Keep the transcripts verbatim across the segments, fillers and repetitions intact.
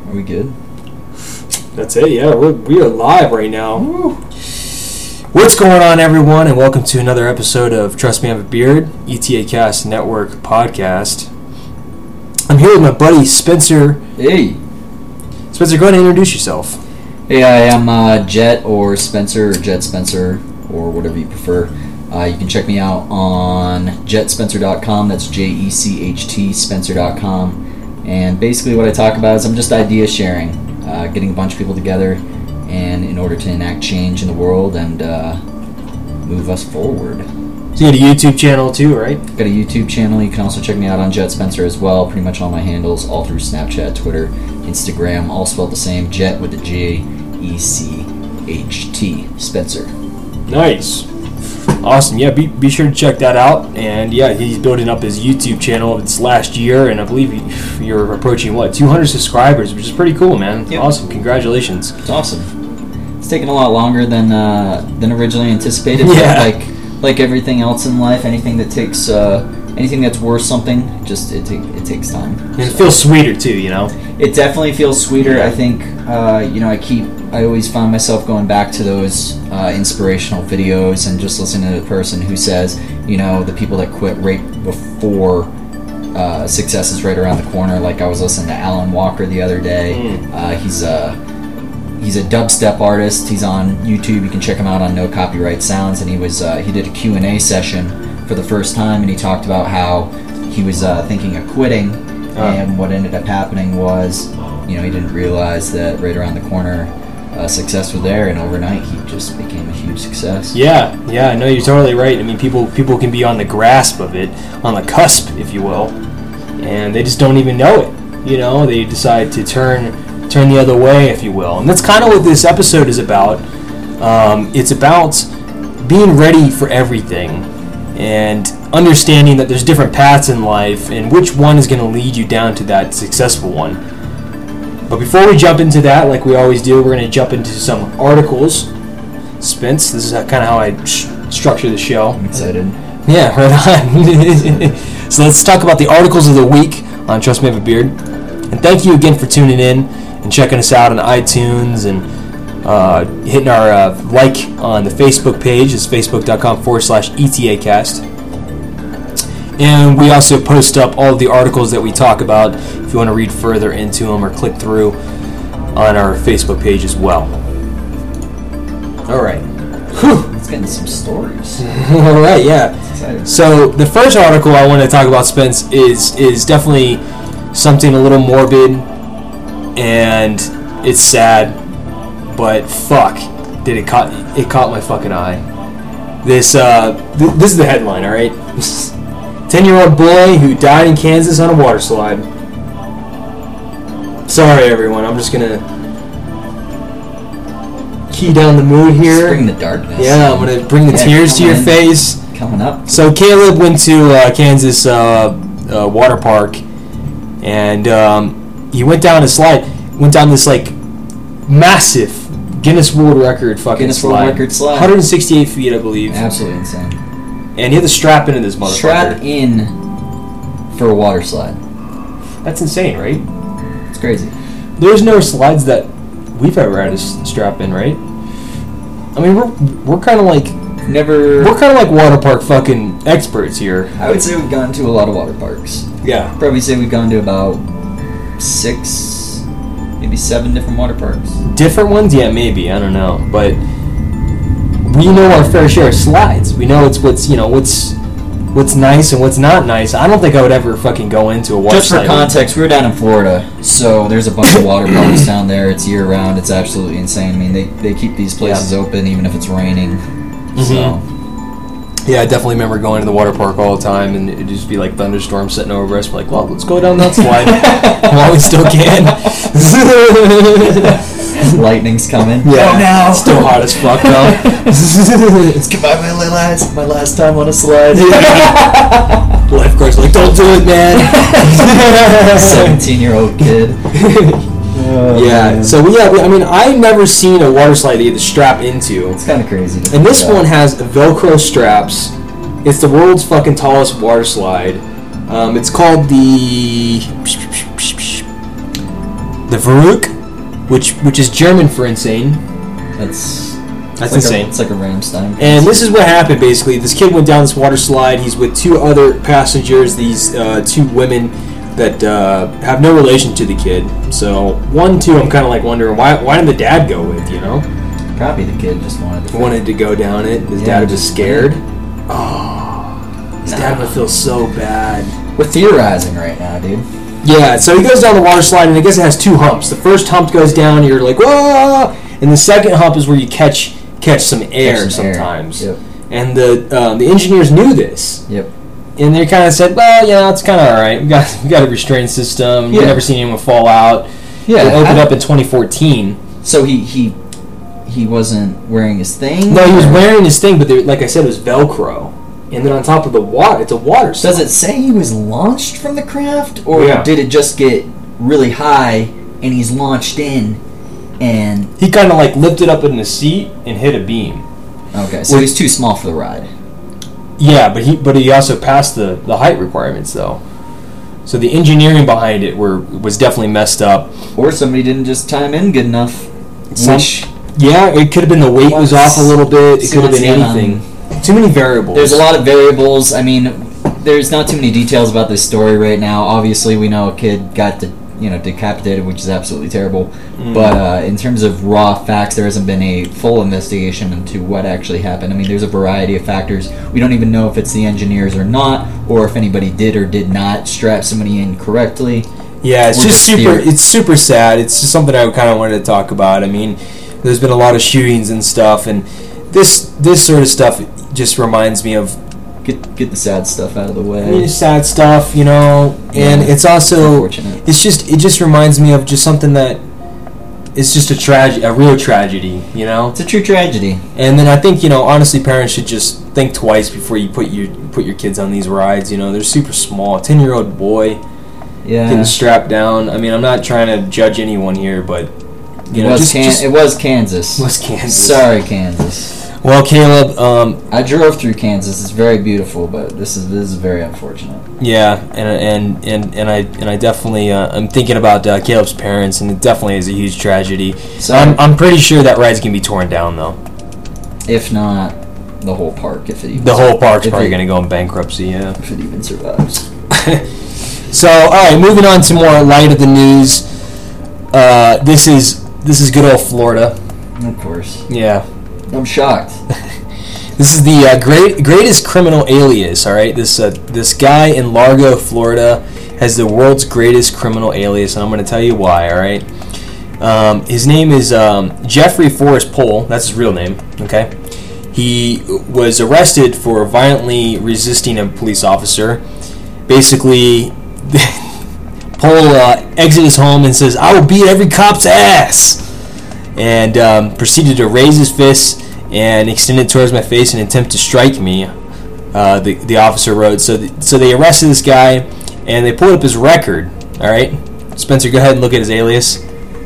Are we good? That's it, yeah. We're, we are live right now. Woo. What's going on, everyone, and welcome to another episode of Trust Me I Have a Beard, E T A Cast Network podcast. I'm here with my buddy Spencer. Hey. Spencer, go ahead and introduce yourself. Hey, I am uh, Jet or Spencer or Jet Spencer or whatever you prefer. Uh, you can check me out on jet spencer dot com. That's J E C H T Spencer dot com. And basically what I talk about is I'm just idea sharing, uh, getting a bunch of people together and in order to enact change in the world and uh, move us forward. So you got a YouTube channel too, right? Got a YouTube channel. You can also check me out on Jet Spencer as well. Pretty much all my handles, all through Snapchat, Twitter, Instagram, all spelled the same. Jet with the J E C H T Spencer. Nice. Awesome. Yeah, be, be sure to check that out. And yeah, he's building up his YouTube channel this last year, and I believe he, you're approaching, what, two hundred subscribers, which is pretty cool, man. Yep. Awesome. Congratulations. It's awesome. It's taken a lot longer than uh, than originally anticipated. Yeah. But like like everything else in life, anything that takes uh, anything that's worth something, just it ta- it takes time. And it So. feels sweeter too, you know? It definitely feels sweeter. I think, uh, you know, I keep, I always find myself going back to those uh, inspirational videos and just listening to the person who says, you know, the people that quit right before uh, success is right around the corner. Like I was listening to Alan Walker the other day. Mm. Uh, he's a he's a dubstep artist. He's on YouTube. You can check him out on No Copyright Sounds. And he was uh, he did a Q and A session for the first time, and he talked about how he was uh, thinking of quitting. Uh. And what ended up happening was, you know, he didn't realize that right around the corner, uh, success was there, and overnight he just became a huge success. Yeah, yeah, no, you're totally right. I mean, people people can be on the grasp of it, on the cusp, if you will, and they just don't even know it. You know, they decide to turn turn the other way, if you will. And that's kind of what this episode is about. Um, it's about being ready for everything and understanding that there's different paths in life and which one is going to lead you down to that successful one. But before we jump into that, like we always do, we're going to jump into some articles. Spence, this is kind of how I sh- structure the show. I'm excited. Yeah, right on. So let's talk about the articles of the week on Trust Me I Have a Beard. And thank you again for tuning in and checking us out on iTunes and uh, hitting our uh, like on the Facebook page. It's facebook.com forward slash ETAcast. And we also post up all of the articles that we talk about if you want to read further into them or click through on our Facebook page as well. All right. Whew. Let's get into some stories. All right, yeah. Excited. So the first article I want to talk about, Spence, is is definitely something a little morbid, and it's sad, but fuck, did it caught it caught my fucking eye. This uh, th- this is the headline, all right. ten-year-old boy who died in Kansas on a water slide. Sorry, everyone. I'm just gonna key down the mood here. Just bring the darkness. Yeah, I'm gonna bring the Yeah, tears to your in. face. Coming up. So Caleb went to uh, Kansas uh, uh, water park, and um, he went down a slide. Went down this like massive Guinness World Record fucking Guinness slide. World Record slide. one hundred sixty-eight feet, I believe. Absolutely insane. And he had to strap into this motherfucker. Strap in for a water slide. That's insane, right? It's crazy. There's no slides that we've ever had to s- strap in, right? I mean, we're we're kind of like Never. we're kind of like water park fucking experts here. I would say we've gone to a lot of water parks. Yeah. Probably say we've gone to about six, maybe seven different water parks. Different ones? Yeah, maybe. I don't know. But we know our fair share of slides. We know it's what's, you know, what's what's nice and what's not nice. I don't think I would ever fucking go into a water Just slide. for context, we were down in Florida, so there's a bunch of water parks down there. It's year round. It's absolutely insane. I mean, they, they keep these places Yeah. open even if it's raining. Mhm. So Yeah, I definitely remember going to the water park all the time, and it'd just be like thunderstorms sitting over us. We're like, well, let's go down that slide while we still can. lightning's coming. Yeah, Oh, no. it's still hot as fuck though. It's goodbye, my last, my last time on a slide. Lifeguard's like, don't do it, man. seventeen-year-old kid. Oh, Yeah, man. so we, yeah, we, I mean, I've never seen a water slide that you have to strap into. It's kind of crazy. To And think this about. one has Velcro straps. It's the world's fucking tallest water slide. Um, it's called the the Verrückt, which which is German for insane. That's That's like insane. A, it's like a Rammstein. And this is what happened, basically. This kid went down this water slide. He's with two other passengers, these uh, two women that uh, have no relation to the kid. So, one, two, I'm kind of like wondering, why why did the dad go with, you know? Probably the kid just wanted to. Wanted to go down it. His Yeah, dad was just- scared. Oh, his Nah. dad would feel so bad. We're theorizing right now, dude. Yeah, so he goes down the water slide, and I guess it has two humps. The first hump goes down, you're like, whoa! And the second hump is where you catch catch some air Catch some air. sometimes. Yep. And the um, the engineers knew this. Yep. And they kind of said, well, yeah, it's kind of all right. We got we got a restraint system. You've Yeah. never seen anyone fall out. Yeah. It opened I- up in twenty fourteen. So he he he wasn't wearing his thing. No, he was or- wearing his thing, but there, like I said, it was Velcro. And then on top of the water, it's a water slide. Does it say he was launched from the craft, or Yeah. did it just get really high and he's launched in? And He kind of like lifted up in the seat and hit a beam. okay, so Well- he's too small for the ride. Yeah, but he but he also passed the, the height requirements though. So the engineering behind it were was definitely messed up. Or somebody didn't just time in good enough. Some- Which Yeah, it could have been the weight was off a little bit. It See, could have once been again, anything. Too many variables. there's a lot of variables. I mean, there's not too many details about this story right now. Obviously, we know a kid got de- you know decapitated, which is absolutely terrible. Mm. But uh, in terms of raw facts, there hasn't been a full investigation into what actually happened. I mean, there's a variety of factors. We don't even know if it's the engineers or not, or if anybody did or did not strap somebody in correctly. Yeah, it's Or just just super. theory. It's super sad. It's just something I kind of wanted to talk about. I mean, there's been a lot of shootings and stuff, and this this sort of stuff just reminds me of Get get the sad stuff out of the I way. mean, sad stuff, you know. And Yeah, it's also unfortunate. it's just it just reminds me of just something that is just a tragedy, a real tragedy, you know. It's a true tragedy. And then I think, you know, honestly, parents should just think twice before you put your put your kids on these rides. You know, they're super small. Ten year old boy Yeah. getting strapped down. I mean, I'm not trying to judge anyone here, but you it know, was just, Can- just it was Kansas. was Kansas. Sorry, Kansas. Well, Caleb, um, I drove through Kansas. It's very beautiful, but this is this is very unfortunate. yeah, and and and and I and I definitely uh, I'm thinking about uh, Caleb's parents, and it definitely is a huge tragedy. So I'm I'm pretty sure that ride's gonna be torn down though. if not, the whole park, if it even The whole park's if probably it- gonna go in bankruptcy. Yeah. if it even survives. So, all right, moving on to more light of the news. Uh, this is this is good old Florida. Of course, Yeah, I'm shocked. this is the uh, great greatest criminal alias. All right, this uh, this guy in Largo, Florida, has the world's greatest criminal alias, and I'm going to tell you why. All right, um, his name is um, Jeffrey Forrest Pohl. That's his real name. Okay, he was arrested for violently resisting a police officer. Basically, Pohl uh, exits his home and says, "I will beat every cop's ass," and um, proceeded to raise his fist and extend it towards my face in an attempt to strike me. Uh, the the officer wrote. So th- so they arrested this guy and they pulled up his record. All right, Spencer, go ahead and look at his alias.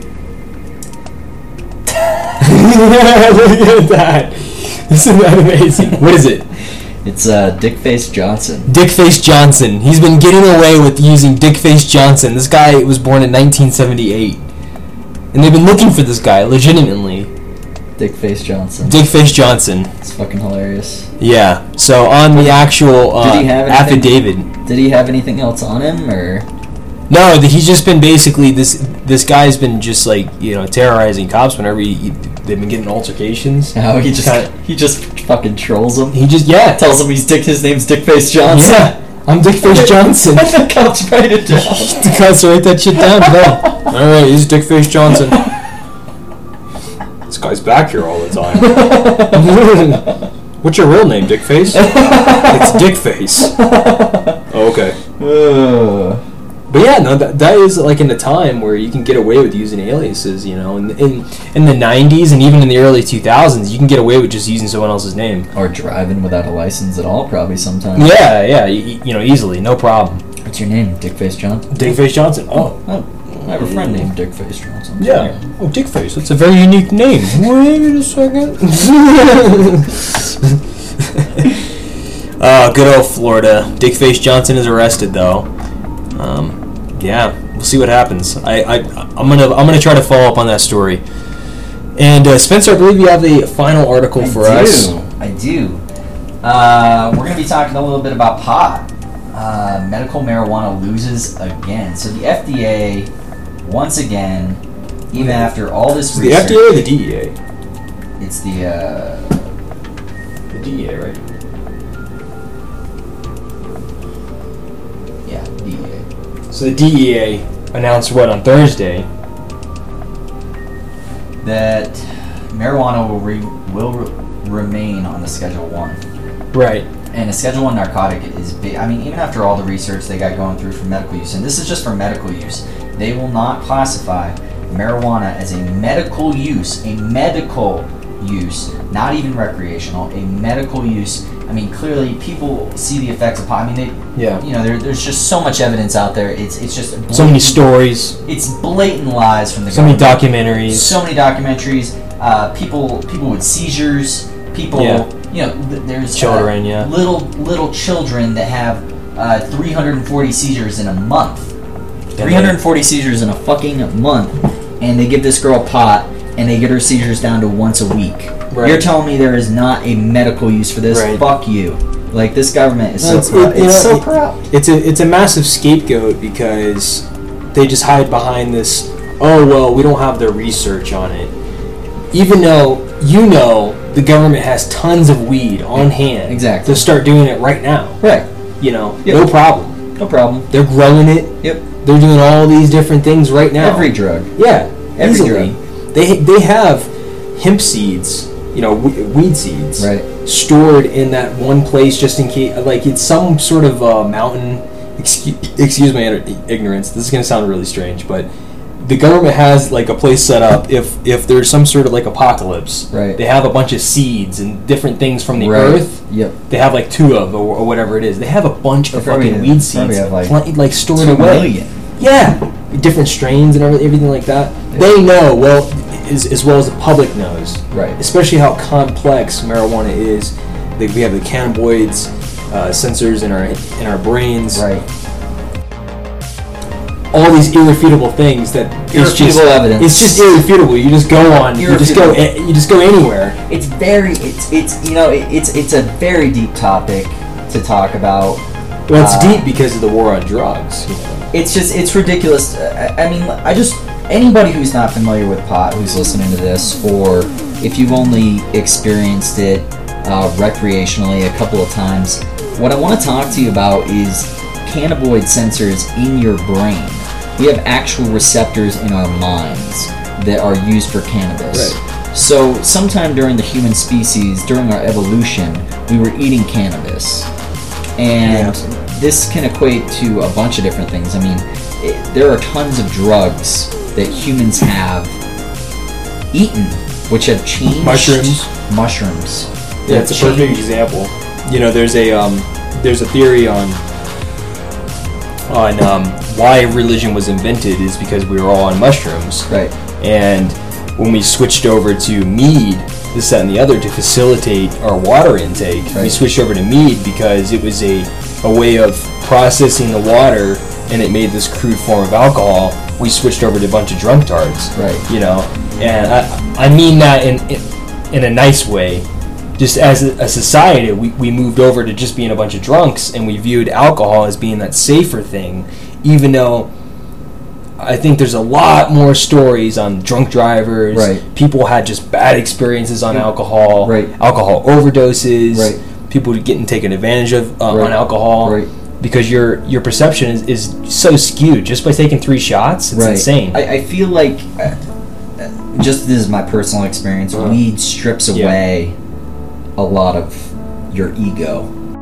Look at that! Isn't that amazing? What is it? It's uh, Dickface Johnson. Dickface Johnson. He's been getting away with using Dickface Johnson. This guy was born in nineteen seventy-eight. And they've been looking for this guy, legitimately. Dickface Johnson. Dickface Johnson. It's fucking hilarious. Yeah. So on the actual uh, Did he have anything- affidavit. Did he have anything else on him, or No, th- he's just been basically, this This guy's been just like, you know, terrorizing cops whenever he, he- they've been getting altercations. no? He just Kinda- he just fucking trolls him. He just, yeah. Tells him he's Dick. His name's Dickface Johnson. Yeah. I'm Dickface Johnson. And the cops write it down. The cops write that shit down. No. Alright, he's Dickface Johnson. This guy's back here all the time. What's your real name, Dickface? It's Dickface. Oh, okay. Ugh. But yeah, no, that, that is like in a time where you can get away with using aliases, you know. In, in in the nineties and even in the early two thousands, you can get away with just using someone else's name. Or driving without a license at all, probably sometimes. Yeah, yeah, you, you know, easily, no problem. What's your name? Dickface Johnson? Dickface Johnson. Oh, Oh, I have a friend named Dickface Johnson. yeah. Oh, Dickface. That's a very unique name. Wait a second. Uh, good old Florida. Dickface Johnson is arrested, though. Um, yeah, we'll see what happens. I, I I'm gonna I'm gonna try to follow up on that story. And uh, Spencer, I believe you have a final article I for do. us. I do. Uh, we're going to be talking a little bit about pot. Uh, medical marijuana loses again. So the F D A, once again, even after all this Is it the research, F D A or the D E A? it's the uh, The D E A, right? yeah D E A. So the D E A announced what on Thursday? That marijuana will re- will re- remain on the Schedule One. Right. And a Schedule One narcotic is big. I mean, even after all the research they got going through for medical use, and this is just for medical use, they will not classify marijuana as a medical use, a medical use, not even recreational, a medical use. I mean, clearly people see the effects of pot. I mean, they, Yeah. you know, there, there's just so much evidence out there. It's it's just So many stories, It's blatant lies from the so many government. documentaries. So many documentaries. Uh, people people with seizures. People. Yeah. You know, th- there's uh, Children, yeah. little little children that have uh, three hundred forty seizures in a month. three hundred forty seizures in a fucking month, and they give this girl pot, and they get her seizures down to once a week. Right. You're telling me there is not a medical use for this? Right. Fuck you. Like, this government is No, so it's- corrupt. it- you It's know, so it- corrupt. It's a it's a massive scapegoat because they just hide behind this. Oh well, we don't have the research on it, even though you know the government has tons of weed on hand. Exactly. To start doing it right now. Right. You know, Yep. no problem. No problem. They're growing it. Yep. They're doing all these different things right now. Every drug. Yeah, Every easily. They they have hemp seeds, you know, we- weed seeds, Right. stored in that one place just in case. Like it's some sort of uh, mountain. Excuse, excuse my ignorance. This is gonna sound really strange, but the government has like a place set up if if there's some sort of like apocalypse. Right. They have a bunch of seeds and different things from the Right. earth. Yep. They have like two of or, or whatever it is. They have a bunch of They probably fucking have- weed probably seeds have, like, plen- like stored Two away. million. Yeah, different strains and everything, everything like that. Yeah. They know well, as, as well as the public knows. Right. Especially how complex marijuana is. Like we have the cannabinoids, uh, sensors in our in our brains. Right. All these irrefutable things that it's just Irrefutable evidence. It's just irrefutable. You just go on. You just go. Irrefutable. You just go anywhere. It's very. It's it's you know it, it's it's a very deep topic to talk about. Well, it's Uh, deep because of the war on drugs. You know. It's just it's ridiculous. I, I mean, I just anybody who's not familiar with pot, who's listening to this, or if you've only experienced it uh, recreationally a couple of times, what I want to talk to you about is cannabinoid sensors in your brain. We have actual receptors in our minds that are used for cannabis. Right. So sometime during the human species, during our evolution, we were eating cannabis. And this can equate to a bunch of different things. I mean, it, there are tons of drugs that humans have eaten, which have changed. Mushrooms. Mushrooms. Yeah, it's a perfect example. You know, there's a um, there's a theory on on um, why religion was invented is because we were all on mushrooms. Right. And when we switched over to mead, this, that, and the other to facilitate our water intake, we Right. switched over to mead because it was a, a way of processing the water and it made this crude form of alcohol. We switched over to a bunch of drunk tards. Right. You know, and I, I mean that in, in in a nice way. Just as a, a society, we, we moved over to just being a bunch of drunks, and we viewed alcohol as being that safer thing, even though I think there's a lot more stories on drunk drivers. Right. People had just bad experiences on alcohol. Right. Alcohol overdoses. Right. People getting taken advantage of uh, Right. on alcohol. Right. Because your your perception is, is so skewed just by taking three shots. It's Right. insane. I, I feel like, uh, uh, just this is my personal experience, Uh-huh. weed strips Yeah. away a lot of your ego,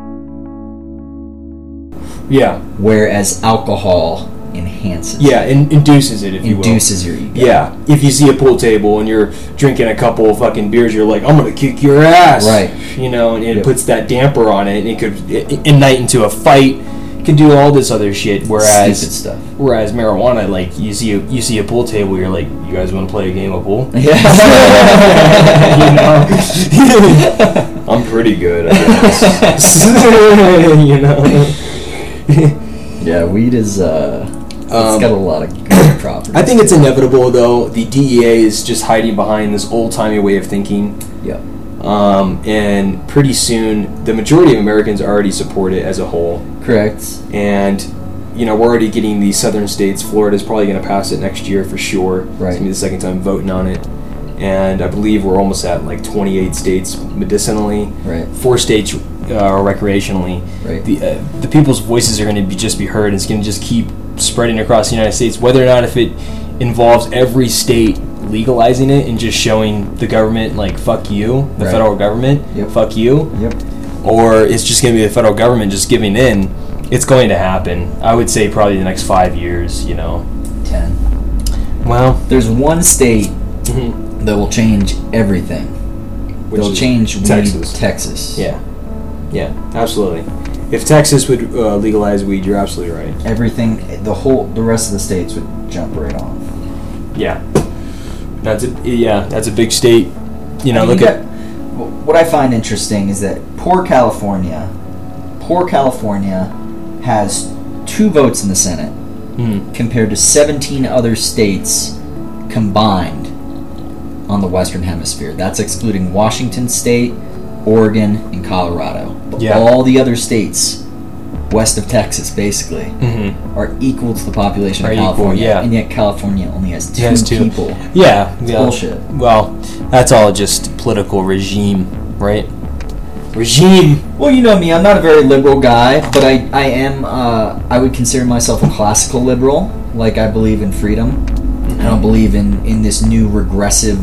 yeah. whereas alcohol enhances. Yeah, in, induces it, if you will. Induces your ego. Yeah, if you see a pool table and you're drinking a couple of fucking beers, you're like, I'm gonna kick your ass, Right. You know, and it Yep. puts puts that damper on it, and it could ignite into a fight, could do all this other shit. Whereas, Stupid stuff. whereas marijuana, like you see, a, you see a pool table, you're like, you guys want to play a game of pool? Yeah. You know, I'm pretty good, I guess. You know. Yeah, weed is uh got a lot of good properties. I think it's inevitable, though. The D E A is just hiding behind this old-timey way of thinking. Yep. Um, and pretty soon, the majority of Americans already support it as a whole. Correct. And, you know, we're already getting these southern states. Florida's probably going to pass it next year for sure. Right. It's going to be the second time voting on it. And I believe we're almost at like twenty-eight states medicinally. Right. Four states uh, recreationally. Right. The uh, the people's voices are going to be just be heard. It's going to just keep spreading across the United States. Whether or not if it involves every state legalizing it and just showing the government like fuck you, the right. federal government, yep. fuck you. Yep. Or it's just going to be the federal government just giving in. It's going to happen. I would say probably the next five years. You know. Ten. Well, there's one state. Mm-hmm. That will change everything. Which They'll is change Texas. weed, Texas. Yeah, yeah, absolutely. If Texas would uh, legalize weed, you're absolutely right. Everything, the whole, the rest of the states would jump right on. Yeah, that's a yeah, that's a big state. You know, I mean, look you at got, what I find interesting is that poor California, poor California has two votes in the Senate mm. compared to seventeen other states combined on the Western Hemisphere. That's excluding Washington State, Oregon, and Colorado. But yeah. all the other states west of Texas, basically, mm-hmm. are equal to the population are of California. Equal, yeah. And yet California only has two, has two. people. Yeah. It's yeah. bullshit. Well, that's all just political regime, right? Regime. Well, you know me, I'm not a very liberal guy, but I, I am, uh, I would consider myself a classical liberal. Like, I believe in freedom. I don't believe in, in this new regressive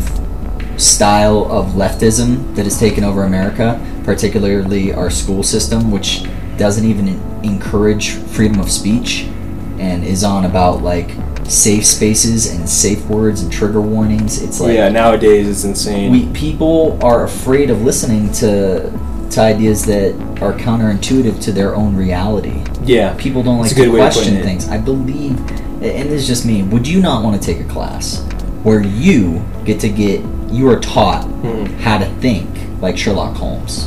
style of leftism that has taken over America, particularly our school system, which doesn't even encourage freedom of speech and is on about like safe spaces and safe words and trigger warnings. It's like yeah, nowadays it's insane. We people are afraid of listening to to ideas that are counterintuitive to their own reality. Yeah, people don't like to question things. I believe, and this is just me. Would you not want to take a class where you get to get you are taught mm. how to think like Sherlock Holmes,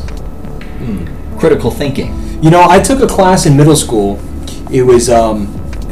mm. critical thinking? You know, I took a class in middle school. It was um,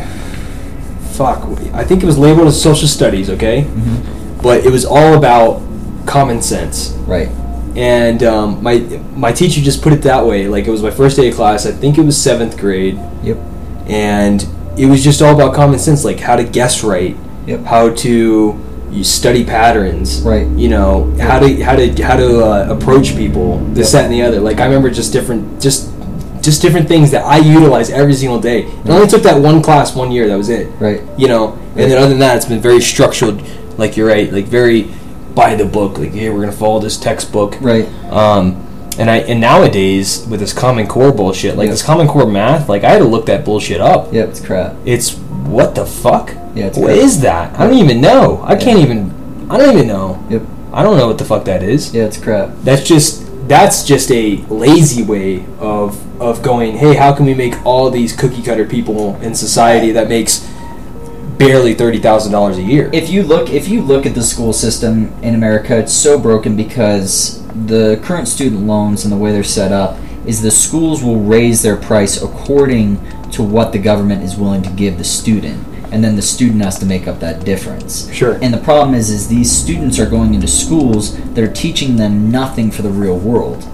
fuck. I think it was labeled as social studies. Okay, mm-hmm. but it was all about common sense. Right. And um, my my teacher just put it that way. Like, it was my first day of class. I think it was seventh grade. Yep. And it was just all about common sense, like how to guess right. Yep. How to you study patterns. Right. You know, yep. how to how to how to uh, approach people. This, yep. that, and the other. Like, I remember just different just just different things that I utilize every single day. Right. I only took that one class one year. That was it. Right. You know, right. and then other than that, it's been very structured. Like, you're right. Like, very by the book. Like, hey, we're gonna follow this textbook. Right. Um, and I and nowadays with this Common Core bullshit, like yep. this Common Core math, like I had to look that bullshit up. Yep, it's crap. It's what the fuck? Yeah, it's what crap. is that? Yep. I don't even know. I yep. can't even. I don't even know. Yep. I don't know what the fuck that is. Yeah, it's crap. That's just that's just a lazy way of of going. Hey, how can we make all these cookie cutter people in society that makes barely thirty thousand dollars a year? If you look, if you look at the school system in America, it's so broken because the current student loans and the way they're set up is the schools will raise their price according to what the government is willing to give the student, and then the student has to make up that difference. Sure. And the problem is, is these students are going into schools that are teaching them nothing for the real world.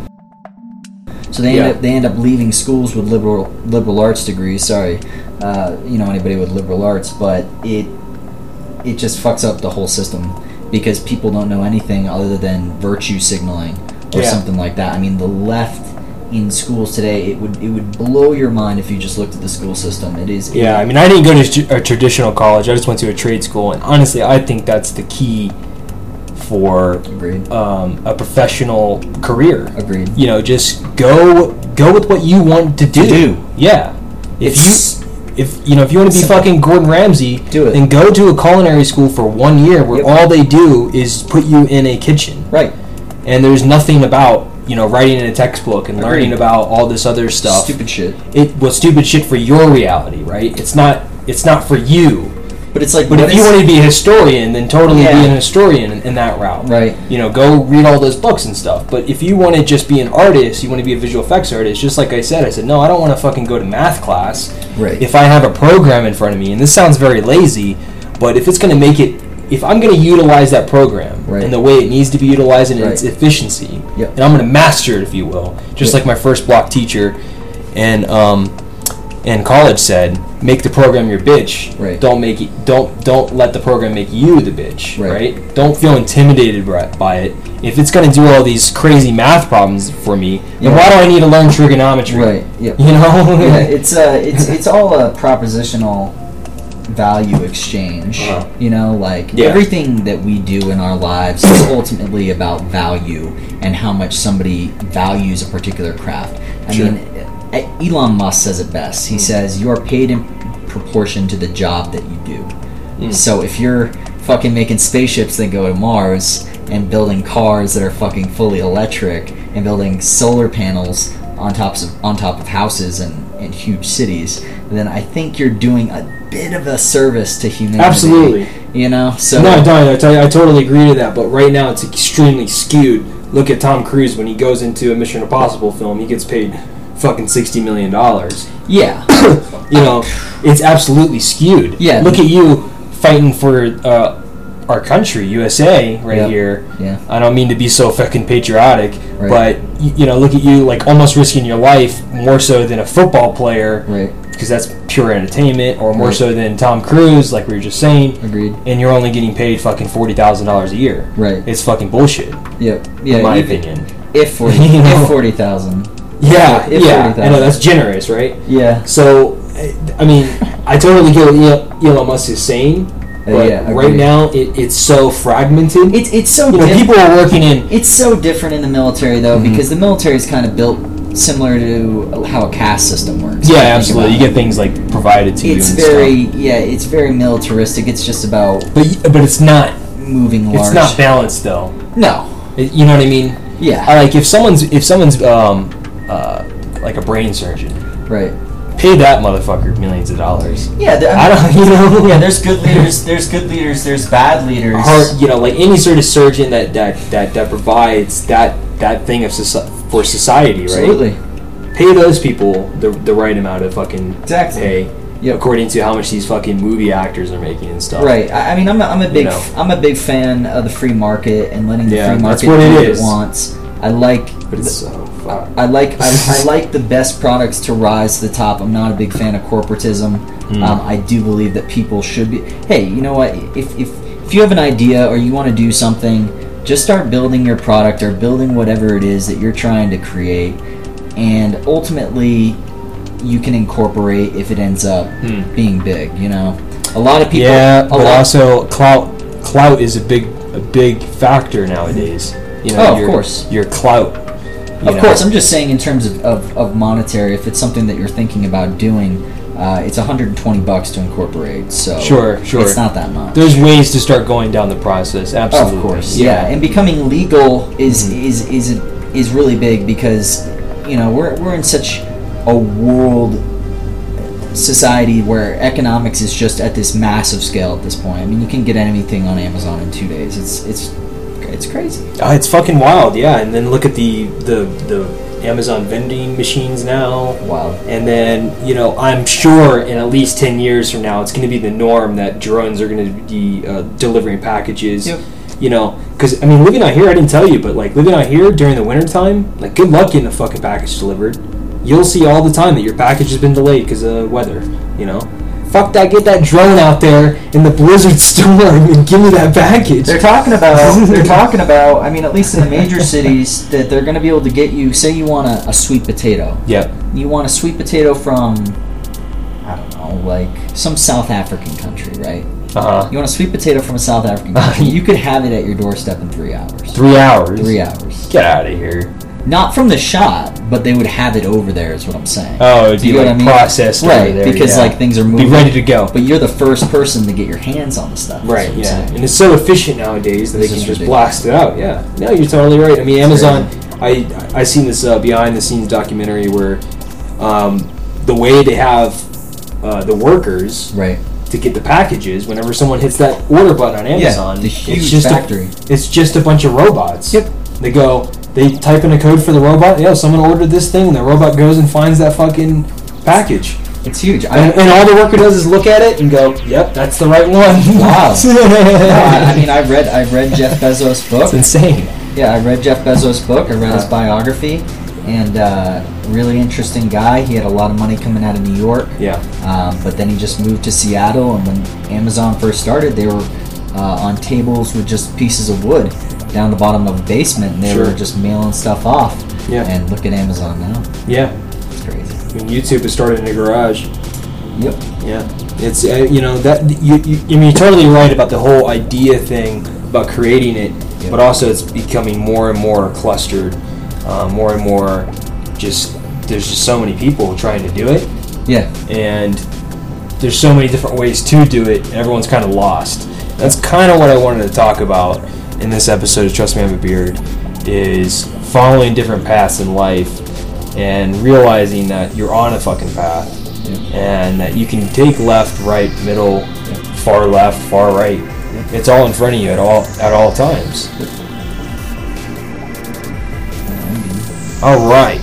So they yeah. end up they end up leaving schools with liberal liberal arts degrees. Sorry, uh, you know anybody with liberal arts, but it it just fucks up the whole system because people don't know anything other than virtue signaling or yeah. something like that. I mean, the left in schools today, it would it would blow your mind if you just looked at the school system. It is yeah. It, I mean, I didn't go to a traditional college. I just went to a trade school, and honestly, I think that's the key for um, a professional career. Agreed. You know, just go go with what you want to do. To do. Yeah. If it's, you if you know if you want to be simple. fucking Gordon Ramsay, do it. Then go to a culinary school for one year where yep. all they do is put you in a kitchen. Right. And there's nothing about you know writing in a textbook and Agreed. learning about all this other stuff. Stupid shit. It was stupid shit for your reality, right? It's not. It's not for you. But it's like, But what if you is- wanted to be a historian, then totally Yeah. be an historian in, in that route. Right. You know, go read all those books and stuff. But if you want to just be an artist, you want to be a visual effects artist, just like I said, I said, no, I don't want to fucking go to math class. Right. If I have a program in front of me, and this sounds very lazy, but if it's going to make it, if I'm going to utilize that program Right. in the way it needs to be utilized and Right. its efficiency, Yep. and I'm going to master it, if you will, just Yep. like my first block teacher and um, in college said, make the program your bitch. Right. Don't make it. Don't don't let the program make you the bitch. Right. Right. Don't feel intimidated by by it. If it's going to do all these crazy math problems for me, then Yeah. why do I need to learn trigonometry? Right. Yep. You know. Yeah, it's uh, it's it's all a propositional value exchange. Uh-huh. You know, like Yeah. everything that we do in our lives is ultimately about value and how much somebody values a particular craft. I Sure. mean, E- Elon Musk says it best. He says you are paid in proportion to the job that you do. Mm. So if you're fucking making spaceships that go to Mars and building cars that are fucking fully electric and building solar panels on tops of on top of houses and, and huge cities, then I think you're doing a bit of a service to humanity. Absolutely. You know? So No, I don't. I, tell you, I totally agree to that. But right now, it's extremely skewed. Look at Tom Cruise when he goes into a Mission Impossible film. He gets paid fucking sixty million dollars. yeah. You know, it's absolutely skewed. Yeah. Look at you fighting for uh, our country, U S A, right Yep. here. Yeah. I don't mean to be so fucking patriotic, Right. but y- you know, look at you, like almost risking your life more so than a football player, Right. because that's pure entertainment, or more Right. so than Tom Cruise, like we were just saying. Agreed. And you're only getting paid fucking forty thousand dollars a year. Right. It's fucking bullshit, Yep. Yeah. in my even- opinion. If forty, You know? if forty thousand. Yeah, If yeah. forty thousand. I know that's generous, right? Yeah. So, I mean, I totally get what El- Elon Musk is saying, Uh, but yeah, right agreed. now it, it's so fragmented. It's it's so you know, diff- people are working in. It's so different in the military though, Mhm. because the military is kind of built similar to how a caste system works. Yeah, Think absolutely. about You it. get things like provided to It's you and very stuff. yeah, it's very militaristic. It's just about But y- but it's not. moving large. It's not balanced though. No. It- you know what I mean? Yeah. I like if someone's if someone's um uh like a brain surgeon, Right. pay that motherfucker millions of dollars. Yeah. the- I don't, you know. Yeah. There's good leaders. There's good leaders. There's bad leaders. Or, you know, like any sort of surgeon that that that, that provides that that thing of soci- for society, right? Absolutely. Pay those people the the right amount of fucking Exactly. pay, Yep. according to how much these fucking movie actors are making and stuff. Right. I, I mean, I'm a, I'm a big know. I'm a big fan of the free market and letting the Yeah, free that's market what do it what it is. wants. I like. But it's the- so fuck. I like I, I like the best products to rise to the top. I'm not a big fan of corporatism. Mm. Um, I do believe that people should be. Hey, you know what? If if if you have an idea or you want to do something, just start building your product or building whatever it is that you're trying to create, and ultimately, you can incorporate if it ends up Hmm. being big. You know, a lot of people. Yeah, a but lot, also clout clout is a big a big factor nowadays. You know, Oh, of your, course. your clout. you Of know. course, I'm just saying in terms of, of, of monetary, if it's something that you're thinking about doing, uh, it's one hundred twenty bucks to incorporate. So Sure, sure. it's not that much. There's ways to start going down the process. Absolutely. Of course, yeah. And becoming legal is Mhm. is is is really big because you know we're we're in such a world society where economics is just at this massive scale at this point. I mean, you can get anything on Amazon in two days. It's it's it's crazy. Uh, it's fucking wild, yeah. And then look at the the the Amazon vending machines now. Wow. And then, you know, I'm sure in at least ten years from now, it's going to be the norm that drones are going to be uh, delivering packages. Yep. You know, because, I mean, living out here, I didn't tell you, but, like, living out here during the wintertime, like, good luck getting a fucking package delivered. You'll see all the time that your package has been delayed because of weather, you know? Fuck that, get that drone out there in the blizzard storm and give me that package. They're talking about. They're talking about. I mean, at least in the major cities, that they're going to be able to get you. Say you want a, a sweet potato. Yep. You want a sweet potato from, I don't know, like some South African country, right? Uh-huh. You want a sweet potato from a South African country. You could have it at your doorstep in three hours. Three hours. Three hours. Get out of here. Not from the shop, but they would have it over there. Is what I'm saying. Oh, it'd Do you be know like what I mean? processed over Right, there, because yeah. like things are Be moving. ready to go. But you're the first person to get your hands on the stuff. is Right, what I'm yeah. saying. And it's so efficient nowadays that This they is can just ridiculous. blast it out, yeah. No, you're totally right. I mean, It's Amazon, I I seen this uh, behind-the-scenes documentary where um, the way they have uh, the workers Right. to get the packages. Whenever someone hits that order button on Amazon, yeah, the huge it's just factory. A, it's just a bunch of robots. Yep. They go, they type in a code for the robot. Yeah, someone ordered this thing, and the robot goes and finds that fucking package. It's huge. I, And, and all the worker does is look at it and go, "Yep, that's the right one." Wow. No, I, I mean, I read I read Jeff Bezos' book. It's insane. Yeah, I read Jeff Bezos' book. I read his biography, and uh, really interesting guy. He had a lot of money coming out of New York. Yeah. Um, but then he just moved to Seattle, and when Amazon first started, they were uh, on tables with just pieces of wood down the bottom of a basement, and they Sure. were just mailing stuff off. Yeah. And look at Amazon now. Yeah. It's crazy. I mean, YouTube is started in a garage. Yep. Yeah, it's uh, you know that you, you I mean you're totally right about the whole idea thing about creating it, Yep. but also it's becoming more and more clustered, uh, more and more just there's just so many people trying to do it, Yeah. and there's so many different ways to do it, and everyone's kind of lost. That's kind of what I wanted to talk about in this episode of Trust Me, I Have a Beard, is following different paths in life and realizing that you're on a fucking path. And that you can take left, right, middle, far left, far right. It's all in front of you at all at all times. All right.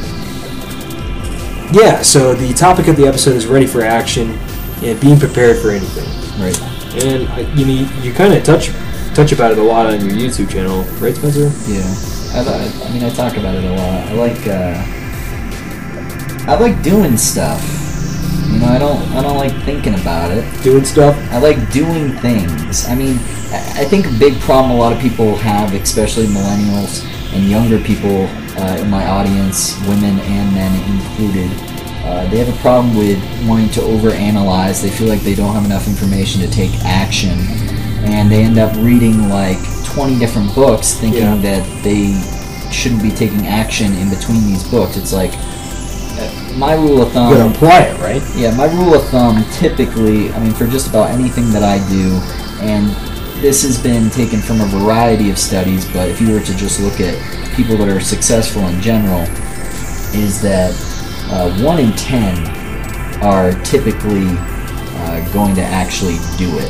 Yeah. So the topic of the episode is ready for action and being prepared for anything. Right. And I, you know, you kind of touch touch about it a lot on your YouTube channel, right, Spencer? Yeah. I, li- I mean, I talk about it a lot. I like uh, I like doing stuff. You know, I don't I don't like thinking about it. Doing stuff. I like doing things. I mean, I I think a big problem a lot of people have, especially millennials and younger people uh, in my audience, women and men included, uh, they have a problem with wanting to overanalyze. They feel like they don't have enough information to take action, and they end up reading like twenty different books thinking Yeah. that they shouldn't be taking action in between these books. It's like, my rule of thumb... You gotta apply it, right? Yeah, my rule of thumb, typically, I mean, for just about anything that I do, and this has been taken from a variety of studies, but if you were to just look at people that are successful in general, is that uh, one in ten are typically uh, going to actually do it.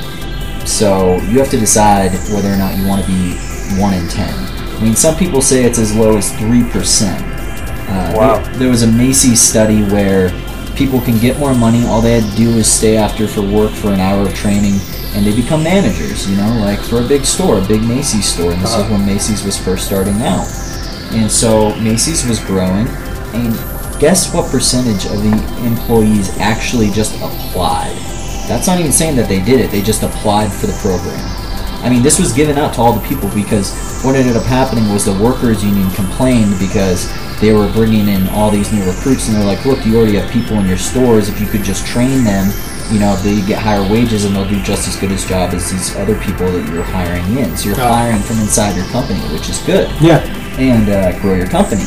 So you have to decide whether or not you want to be one in ten. I mean, some people say it's as low as three percent. Uh, Wow. There, there was a Macy's study where people can get more money. All they had to do is stay after for work for an hour of training, and they become managers, you know, like for a big store, a big Macy's store. And this Uh-huh. is when Macy's was first starting out. And so Macy's was growing, and guess what percentage of the employees actually just applied? That's not even saying that they did it, they just applied for the program. I mean, this was given out to all the people because what ended up happening was the workers union complained because they were bringing in all these new recruits, and they're like, look, you already have people in your stores. If you could just train them, you know, they get higher wages and they'll do just as good a job as these other people that you're hiring in. So you're Oh. hiring from inside your company, which is good, Yeah. and uh, grow your company.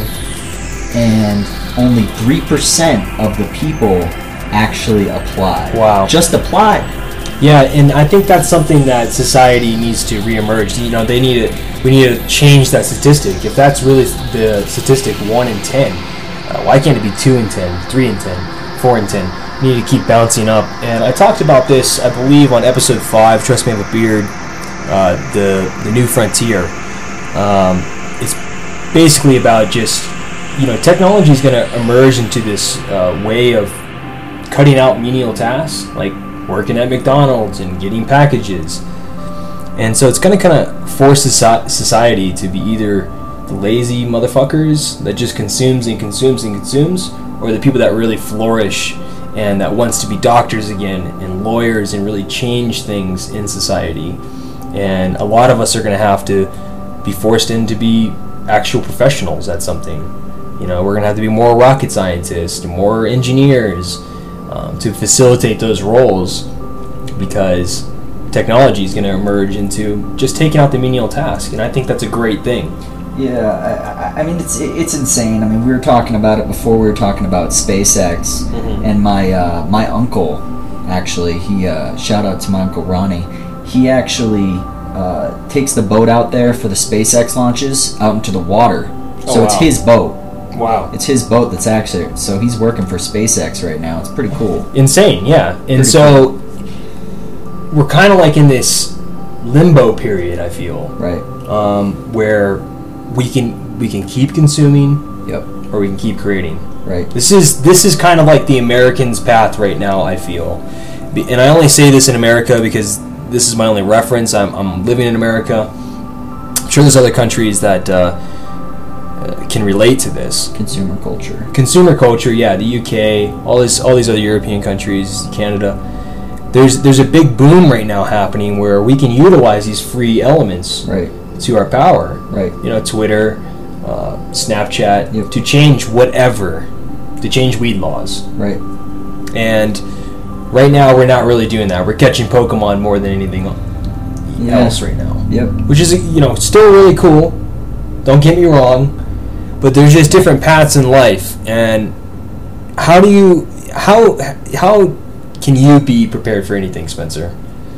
And only three percent of the people actually applied. Wow. Just applied. Yeah, and I think that's something that society needs to reemerge. You know, they need to, we need to change that statistic. If that's really the statistic, one in ten, uh, why can't it be two in ten, three in ten, four in ten? We need to keep bouncing up. And I talked about this, I believe, on episode five, Trust Me, I Have a Beard, uh, the the new frontier. Um, it's basically about just, you know, technology is going to emerge into this uh, way of cutting out menial tasks, like working at McDonald's and getting packages. And so it's going to kind of force soci- society to be either the lazy motherfuckers that just consumes and consumes and consumes, or the people that really flourish and that wants to be doctors again and lawyers and really change things in society. And a lot of us are going to have to be forced in to be actual professionals at something. You know, we're going to have to be more rocket scientists, more engineers, um, to facilitate those roles, because technology is going to emerge into just taking out the menial task, and I think that's a great thing. Yeah, I, I mean, it's it's insane. I mean, we were talking about it before. We were talking about SpaceX, Mhm. and my uh, my uncle, actually, he uh, shout out to my uncle Ronnie. He actually uh, takes the boat out there for the SpaceX launches out into the water. So Oh, it's wow. his boat. Wow. It's his boat that's actually. So he's working for SpaceX right now. It's pretty cool. Insane, yeah. And Pretty so we're kind of like in this limbo period, I feel, Right. um, where we can we can keep consuming, Yep. or we can keep creating. Right. This is this is kind of like the American's path right now, I feel. Be- And I only say this in America because this is my only reference. I'm, I'm living in America. I'm sure there's other countries that uh, uh, can relate to this. Consumer culture. Consumer culture, yeah, the U K, all this, all these other European countries, Canada. There's there's a big boom right now happening where we can utilize these free elements Right. to our power. Right. You know, Twitter, uh, Snapchat, Yep. to change whatever, to change weed laws. Right. And right now, we're not really doing that. We're catching Pokemon more than anything Yeah. else right now. Yep. Which is, you know, still really cool. Don't get me wrong. But there's just different paths in life. And how do you, how, how can you be prepared for anything, Spencer?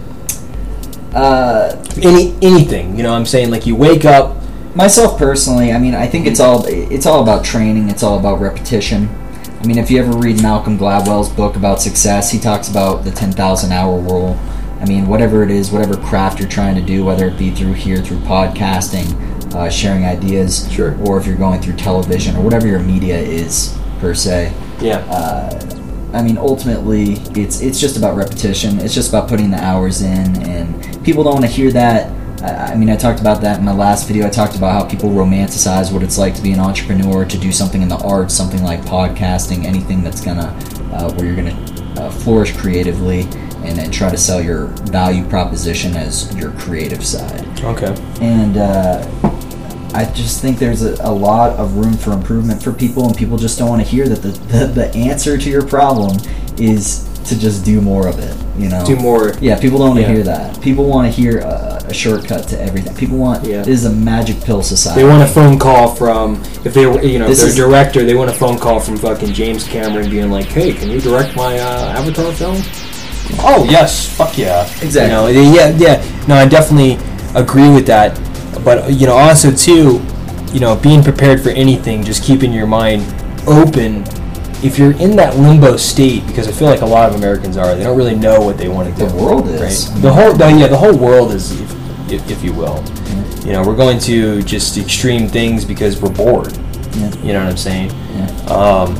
Uh, Any, anything. You know what I'm saying? Like, you wake up. myself personally, I mean, I think it's all it's all about training. It's all about repetition. I mean, if you ever read Malcolm Gladwell's book about success, he talks about the ten thousand hour rule. I mean, whatever it is, whatever craft you're trying to do, whether it be through here, through podcasting, uh, sharing ideas, Sure. or if you're going through television, or whatever your media is, per se. Yeah. Uh, I mean, ultimately, it's it's just about repetition. It's just about putting the hours in, and people don't want to hear that. I I mean, I talked about that in my last video. I talked about how people romanticize what it's like to be an entrepreneur, to do something in the arts, something like podcasting, anything that's gonna, uh, where you're gonna uh, flourish creatively, and then try to sell your value proposition as your creative side. Okay. And uh, I just think there's a, a lot of room for improvement for people, and people just don't want to hear that the, the, the answer to your problem is to just do more of it, you know? Do more. Yeah, people don't want to Yeah. hear that. People want to hear a, a shortcut to everything. People want, Yeah. this is a magic pill society. They want a phone call from, if they, you know, if This they're is- a director, they want a phone call from fucking James Cameron being like, hey, can you direct my uh, Avatar film? Oh, yes, fuck yeah. Exactly. You know, yeah, yeah. No, I definitely agree with that. But, you know, also, too, you know, being prepared for anything, just keeping your mind open. If you're in that limbo state, because I feel like a lot of Americans are, they don't really know what they want to do. The world is. Right? The whole, the, yeah, the whole world is, if, if, if you will. You know, we're going to just extreme things because we're bored. Yeah. You know what I'm saying? Yeah. Um,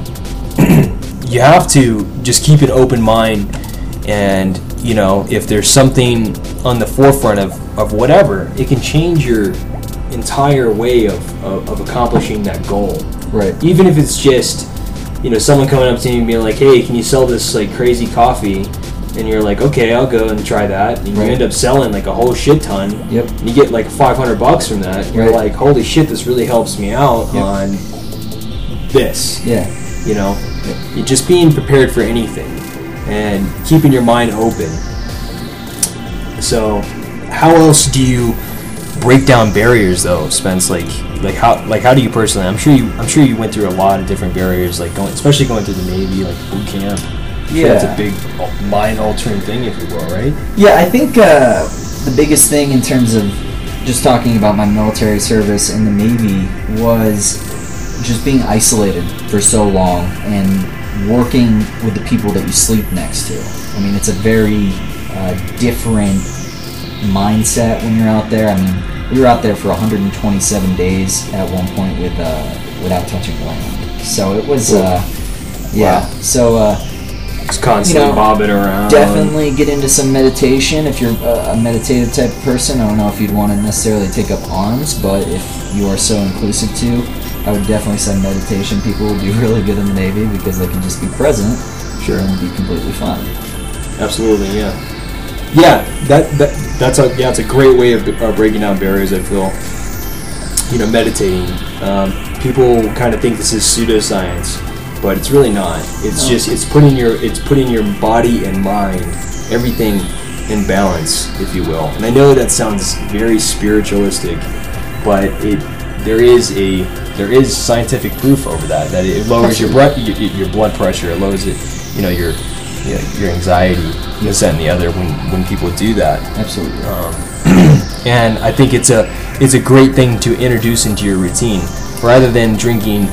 you have to just keep an open mind, and you know, if there's something on the forefront of, of whatever, it can change your entire way of, of, of accomplishing that goal. Right. Even if it's just, you know, someone coming up to you and being like, hey, can you sell this like crazy coffee? And you're like, okay, I'll go and try that. And Right. you end up selling like a whole shit ton. Yep. And you get like five hundred bucks from that. And you're Right. like, holy shit, this really helps me out Yep. on this. Yeah. You know, You're just being prepared for anything and keeping your mind open. So, how else do you break down barriers, though, Spence? Like, like how, like how do you personally? I'm sure you, I'm sure you went through a lot of different barriers, like going, especially going through the Navy, like boot camp. I'm sure Yeah. that's a big mind-altering thing, if you will, right? Yeah, I think uh, the biggest thing in terms of just talking about my military service in the Navy was just being isolated for so long and working with the people that you sleep next to. I mean, it's a very uh, different mindset when you're out there. I mean, we were out there for one hundred twenty-seven days at one point with uh, without touching land. So it was, uh, yeah. Wow. So. Uh, Just constantly You know, bobbing around. Definitely get into some meditation if you're a, a meditative type of person. I don't know if you'd want to necessarily take up arms, but if you are so inclusive to, I would definitely say meditation. People would do really good in the Navy because they can just be present, Sure. and be completely fine. Absolutely, yeah. Yeah, that, that that's a yeah, it's a great way of uh, breaking down barriers. I feel, you know, meditating. Um, people kind of think this is pseudoscience, but it's really not. It's No. just it's putting your it's putting your body and mind, everything in balance, if you will. And I know that sounds very spiritualistic, but it there is a there is scientific proof over that that it lowers your blood your, your blood pressure, it lowers it, you know, your you know, your anxiety, this that, and the other when when people do that. Absolutely. Um, and I think it's a it's a great thing to introduce into your routine, rather than drinking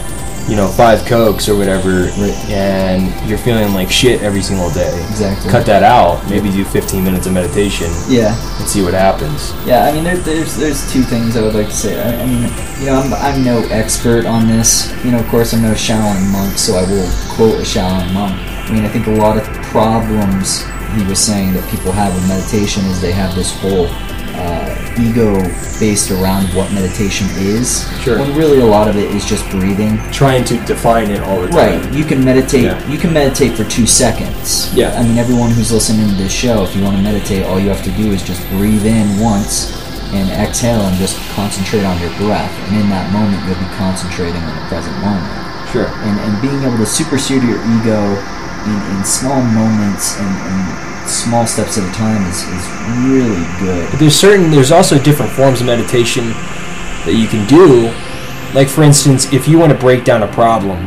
you know, five Cokes or whatever, Right. and you're feeling like shit every single day. Exactly. Cut that out. Maybe do fifteen minutes of meditation Yeah. and see what happens. Yeah, I mean, there, there's there's two things I would like to say. I, I mean, you know, I'm, I'm no expert on this. You know, of course, I'm no Shaolin monk, so I will quote a Shaolin monk. I mean, I think a lot of problems he was saying that people have with meditation is they have this whole uh, ego based around what meditation is. Sure. When really a lot of it is just breathing. Trying to define it all the time. Right. You can meditate. Yeah. You can meditate for two seconds. Yeah. I mean, everyone who's listening to this show, if you want to meditate, all you have to do is just breathe in once and exhale and just concentrate on your breath. And in that moment, you'll be concentrating on the present moment. Sure. And and being able to supersede your ego in, in small moments and, and small steps at a time is, is really good. But there's certain, there's also different forms of meditation that you can do. Like, for instance, if you want to break down a problem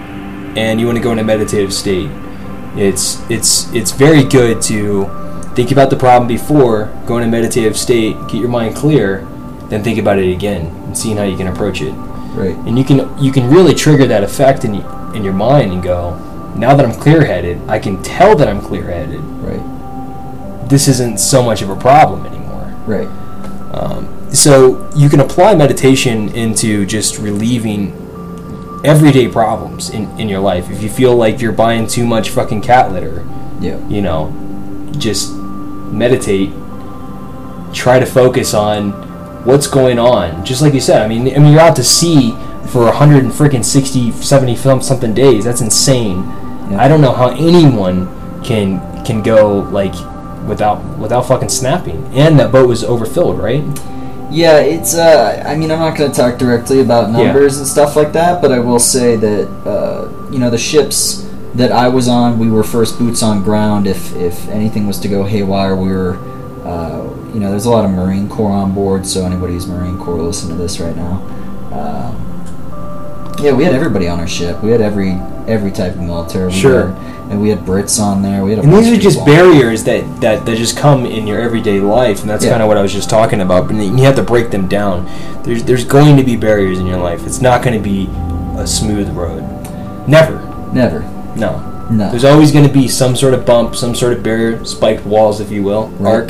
and you want to go in a meditative state, it's it's it's very good to think about the problem before, go in a meditative state, get your mind clear, then think about it again and seeing how you can approach it. Right. And you can you can really trigger that effect in in your mind and go, now that I'm clear-headed, I can tell that I'm clear-headed. Right. This isn't so much of a problem anymore. Right. Um, so you can apply meditation into just relieving everyday problems in, in your life. If you feel like you're buying too much fucking cat litter, Yeah. you know, just meditate. Try to focus on what's going on. Just like you said, I mean, I mean, you're out to sea for one hundred and freaking sixty, seventy film something days. That's insane. Yeah. I don't know how anyone can can go like without without fucking snapping. And that boat was overfilled, right? Yeah, it's, uh, I mean, I'm not going to talk directly about numbers Yeah. and stuff like that, but I will say that, uh, you know, the ships that I was on, we were first boots on ground. If, if anything was to go haywire, we were, uh, you know, there's a lot of Marine Corps on board, so anybody who's Marine Corps, listen to this right now. Um, yeah, we had everybody on our ship. We had every every type of military. We Sure. had, and we had Brits on there. We had a And bunch these are of just people on. barriers that, that, that just come in your everyday life, and that's Yeah. kind of what I was just talking about. But you have to break them down. There's there's going to be barriers in your life. It's not going to be a smooth road. Never. Never. No. No. There's always going to be some sort of bump, some sort of barrier, spiked walls, if you will. Right. Arc.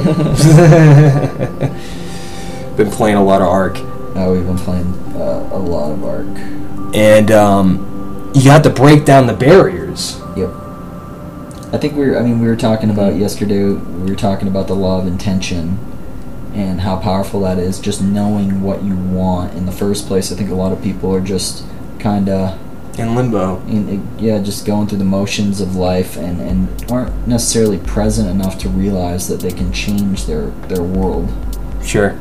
Been playing a lot of Arc. Oh, we've been playing uh, a lot of Arc. And um, you have to break down the barriers. Yep. I think we were, I mean, we were talking about yesterday, we were talking about the law of intention and how powerful that is, just knowing what you want in the first place. I think a lot of people are just kind of, In limbo. in, yeah, just going through the motions of life and, and aren't necessarily present enough to realize that they can change their, their world. Sure.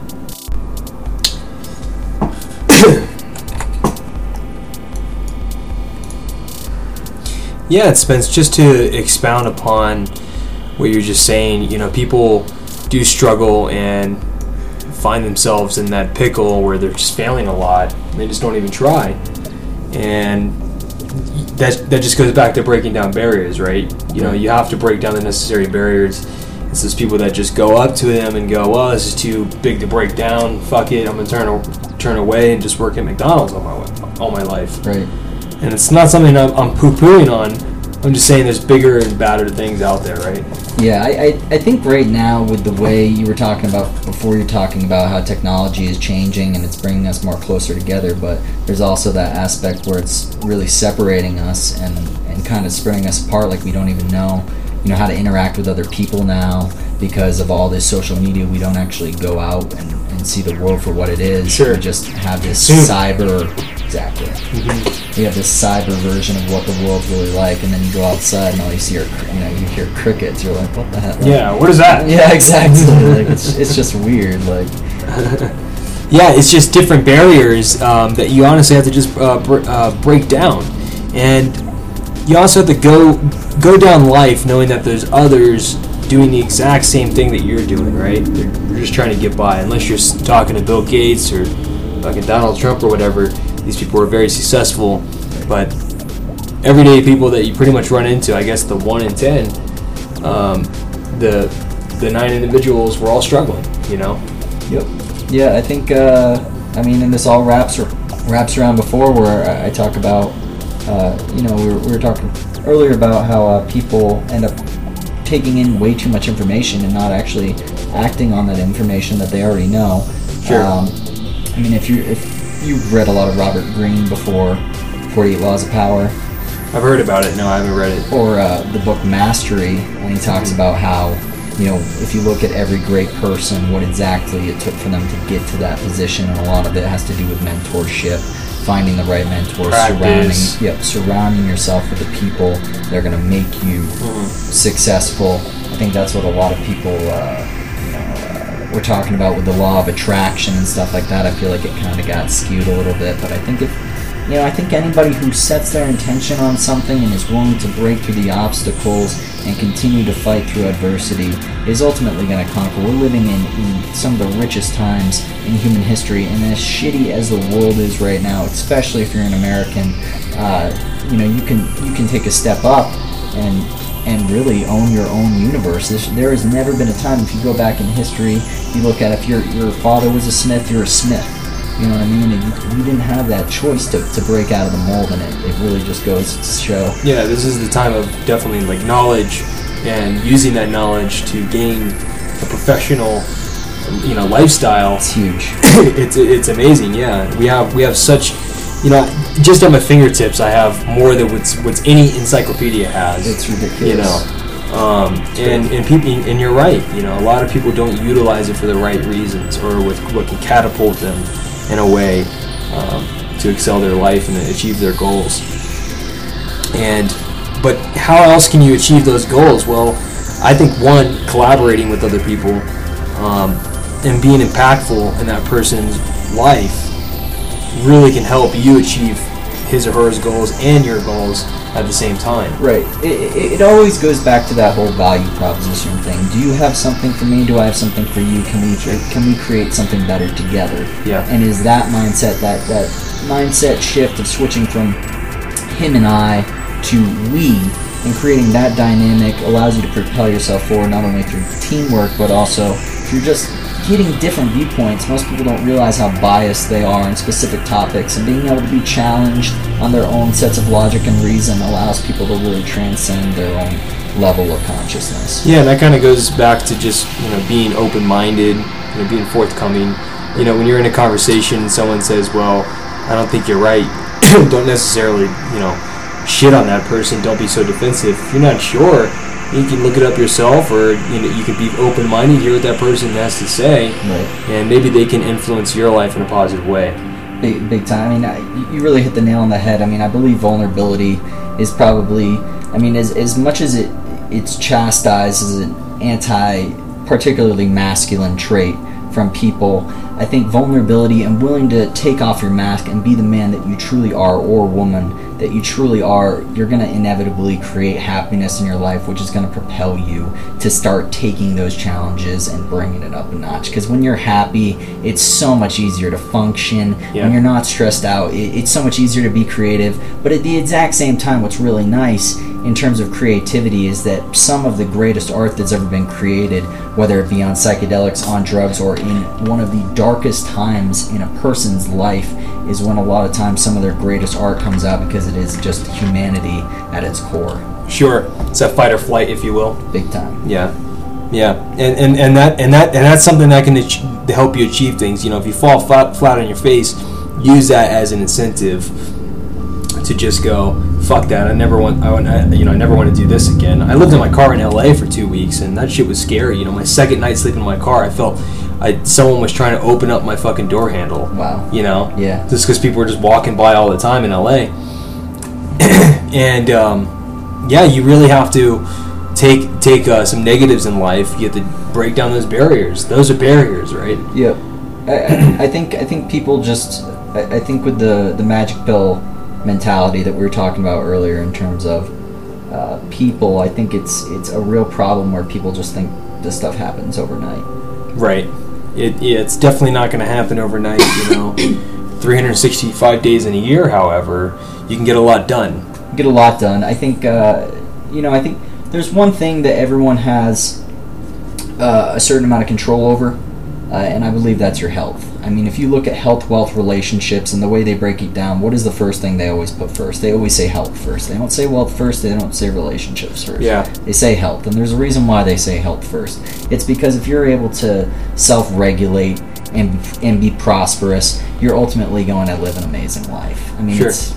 Yeah, it Spence, just to expound upon what you're just saying, you know, people do struggle and find themselves in that pickle where they're just failing a lot. And they just don't even try. And that that just goes back to breaking down barriers, right? You know, you have to break down the necessary barriers. It's those people that just go up to them and go, well, this is too big to break down. Fuck it, I'm going to turn turn away and just work at McDonald's all my, all my life. Right. And it's not something I'm, I'm poo-pooing on. I'm just saying there's bigger and badder things out there, right? Yeah, I, I, I think right now with the way you were talking about before, you're talking about how technology is changing and it's bringing us more closer together, but there's also that aspect where it's really separating us and, and kind of spreading us apart, like we don't even know, you know, how to interact with other people now because of all this social media. We don't actually go out and, and see the world for what it is. Sure. We just have this Soon. cyber, exactly. Mm-hmm. We have this cyber version of what the world's really like, and then you go outside and all you see are, you know, you hear crickets. You're like, what the heck? Like, Yeah, what is that? yeah, exactly. Like it's it's just weird. Like Yeah, it's just different barriers um, that you honestly have to just uh, br- uh, break down, and you also have to go go down life knowing that there's others doing the exact same thing that you're doing, right? They're, they're just trying to get by. Unless you're s- talking to Bill Gates or fucking Donald Trump or whatever, these people are very successful. But everyday people that you pretty much run into, I guess the one in ten, um, the the nine individuals were all struggling, you know. Yep. Yeah, I think uh, I mean, and this all wraps wraps around before where I, I talk about, uh, you know, we were, we were talking earlier about how uh, people end up taking in way too much information and not actually acting on that information that they already know. Sure. Um, I mean, if you if you've read a lot of Robert Greene before, forty-eight Laws of Power. I've heard about it. No, I haven't read it. Or uh, the book Mastery, and he talks mm-hmm. about how, you know, if you look at every great person, what exactly it took for them to get to that position, and a lot of it has to do with mentorship, finding the right mentors, surrounding, yep, surrounding yourself with the people that are going to make you mm-hmm. successful. I think that's what a lot of people, uh, you know, uh, were talking about with the law of attraction and stuff like that. I feel like it kind of got skewed a little bit, but I think if You know, I think anybody who sets their intention on something and is willing to break through the obstacles and continue to fight through adversity is ultimately going to conquer. We're living in, in some of the richest times in human history, and as shitty as the world is right now, especially if you're an American, uh, you know, you can you can take a step up and and really own your own universe. This, there has never been a time, if you go back in history, you look at if your your father was a smith, you're a smith. You know what I mean? And you, you didn't have that choice to, to break out of the mold, and it, it really just goes to show. Yeah, this is the time of definitely like knowledge and using that knowledge to gain a professional, you know, lifestyle. It's huge. it's it's amazing. Yeah, we have we have such, you know, just at my fingertips, I have more than what's what's any encyclopedia has. It's ridiculous. You know. Um, and and people and you're right. You know, a lot of people don't utilize it for the right reasons or with what can catapult them in a way um, to excel their life and achieve their goals. And but how else can you achieve those goals? Well, I think one, collaborating with other people um, and being impactful in that person's life really can help you achieve his or her goals and your goals at the same time. Right. It, it, it always goes back to that whole value proposition thing. Do you have something for me? Do I have something for you? Can we can we create something better together? Yeah. And is that mindset, that, that mindset shift of switching from him and I to we, and creating that dynamic allows you to propel yourself forward not only through teamwork but also through just getting different viewpoints. Most people don't realize how biased they are in specific topics, and being able to be challenged on their own sets of logic and reason allows people to really transcend their own level of consciousness. Yeah, and that kind of goes back to just, you know, being open-minded, you know, being forthcoming. You know, when you're in a conversation and someone says, well, I don't think you're right, don't necessarily, you know, shit on that person. Don't be so defensive. If you're not sure, you can look it up yourself, or you know, you can be open-minded, hear what that person has to say, right. And maybe they can influence your life in a positive way. Big, big time. I mean, I, you really hit the nail on the head. I mean, I believe vulnerability is probably, I mean, as as much as it it's chastised as an anti, particularly masculine trait from people, I think vulnerability and willing to take off your mask and be the man that you truly are, or woman that you truly are, you're going to inevitably create happiness in your life, which is going to propel you to start taking those challenges and bringing it up a notch. Because when you're happy, it's so much easier to function. Yeah. When you're not stressed out, it's so much easier to be creative. But at the exact same time, what's really nice in terms of creativity is that some of the greatest art that's ever been created, whether it be on psychedelics, on drugs, or in one of the darkest times in a person's life, is when a lot of times some of their greatest art comes out, because it is just humanity at its core. Sure, it's that fight or flight, if you will. Big time. Yeah, yeah, and and, and that and that and that's something that can ach- help you achieve things. You know, if you fall flat, flat on your face, use that as an incentive to just go, fuck that. I never want. I, want, I you know I never want to do this again. I lived in my car in L A for two weeks, and that shit was scary. You know, my second night sleeping in my car, I felt. I, someone was trying to open up my fucking door handle. Wow. You know? Yeah. Just because people were just walking by all the time in L A. and, um, yeah, you really have to take take uh, some negatives in life. You have to break down those barriers. Those are barriers, right? Yep. I, I, I think I think people just... I, I think with the, the magic pill mentality that we were talking about earlier in terms of uh, people, I think it's it's a real problem where people just think this stuff happens overnight. Right. It, yeah, it's definitely not going to happen overnight, you know. three hundred sixty-five days in a year, however, you can get a lot done. Get a lot done. I think, uh, you know, I think there's one thing that everyone has uh, a certain amount of control over, uh, and I believe that's your health. I mean, if you look at health, wealth, relationships, and the way they break it down, what is the first thing they always put first? They always say health first. They don't say wealth first. They don't say relationships first. Yeah. They say health, and there's a reason why they say health first. It's because if you're able to self-regulate and and be prosperous, you're ultimately going to live an amazing life. I mean, Sure. it's,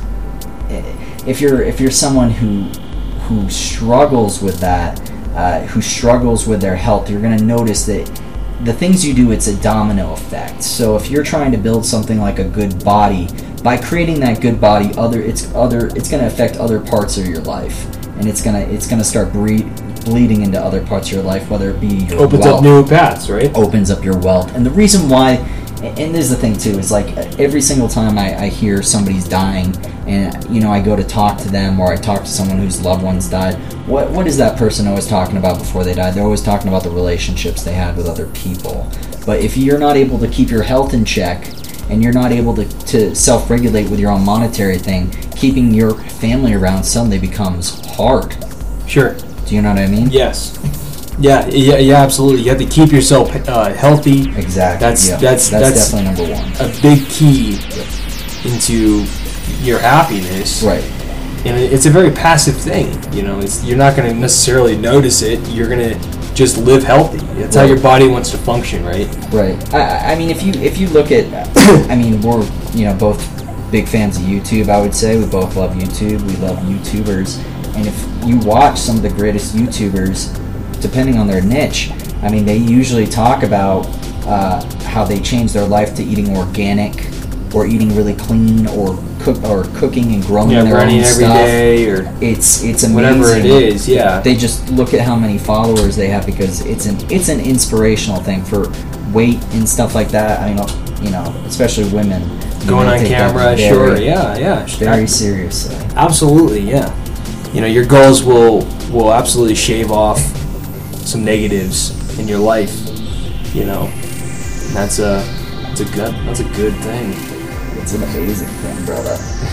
if you're if you're someone who who struggles with that, uh, who struggles with their health, you're going to notice that the things you do, it's a domino effect. So if you're trying to build something like a good body, by creating that good body, other it's other it's going to affect other parts of your life, and it's gonna it's gonna start bre- bleeding into other parts of your life, whether it be your Opens wealth, up new paths, right? opens up your wealth. And the reason why, and this is the thing too, is like every single time I, I hear somebody's dying, and you know I go to talk to them, or I talk to someone whose loved ones died, what what is that person always talking about before they died? They're always talking about the relationships they had with other people. But if you're not able to keep your health in check, and you're not able to, to self-regulate with your own monetary thing, keeping your family around suddenly becomes hard. Sure. Do you know what I mean? Yes. Yeah, yeah, yeah, absolutely. You have to keep yourself uh, healthy. Exactly. That's yeah. that's that's that's definitely number one. a big key into your happiness. Right. And it- it's a very passive thing. You know, it's you're not going to necessarily notice it. You're going to just live healthy. That's how Right. your body wants to function, right? Right. I, I- I mean, if you if you look at, I mean, we're you know both big fans of YouTube. I would say we both love YouTube. We love YouTubers, and if you watch some of the greatest YouTubers, depending on their niche, I mean, they usually talk about uh, how they change their life to eating organic, or eating really clean, or cook or cooking and growing Yeah, their running own every stuff. day or It's it's amazing. whatever it is. Yeah. They just look at how many followers they have, because it's an it's an inspirational thing for weight and stuff like that. I mean, you know, especially women you Going know, on take that camera, very, sure. Yeah, yeah. very seriously. Absolutely, yeah. You know, your goals will will absolutely shave off some negatives in your life. You know, and that's a that's a good that's a good thing. It's an amazing thing, brother.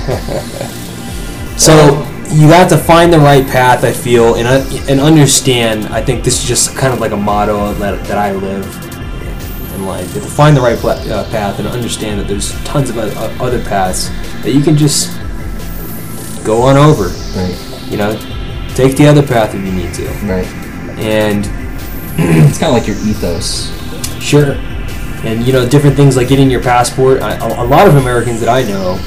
So you have to find the right path, I feel, and uh, and understand. I think this is just kind of like a motto that that I live in life. You have to find the right pla- uh, path and understand that there's tons of o- other paths that you can just go on over. Right. You know, take the other path if you need to. Right. And It's kind of like your ethos. sure. And, you know, different things like getting your passport. I, a, a lot of Americans that I know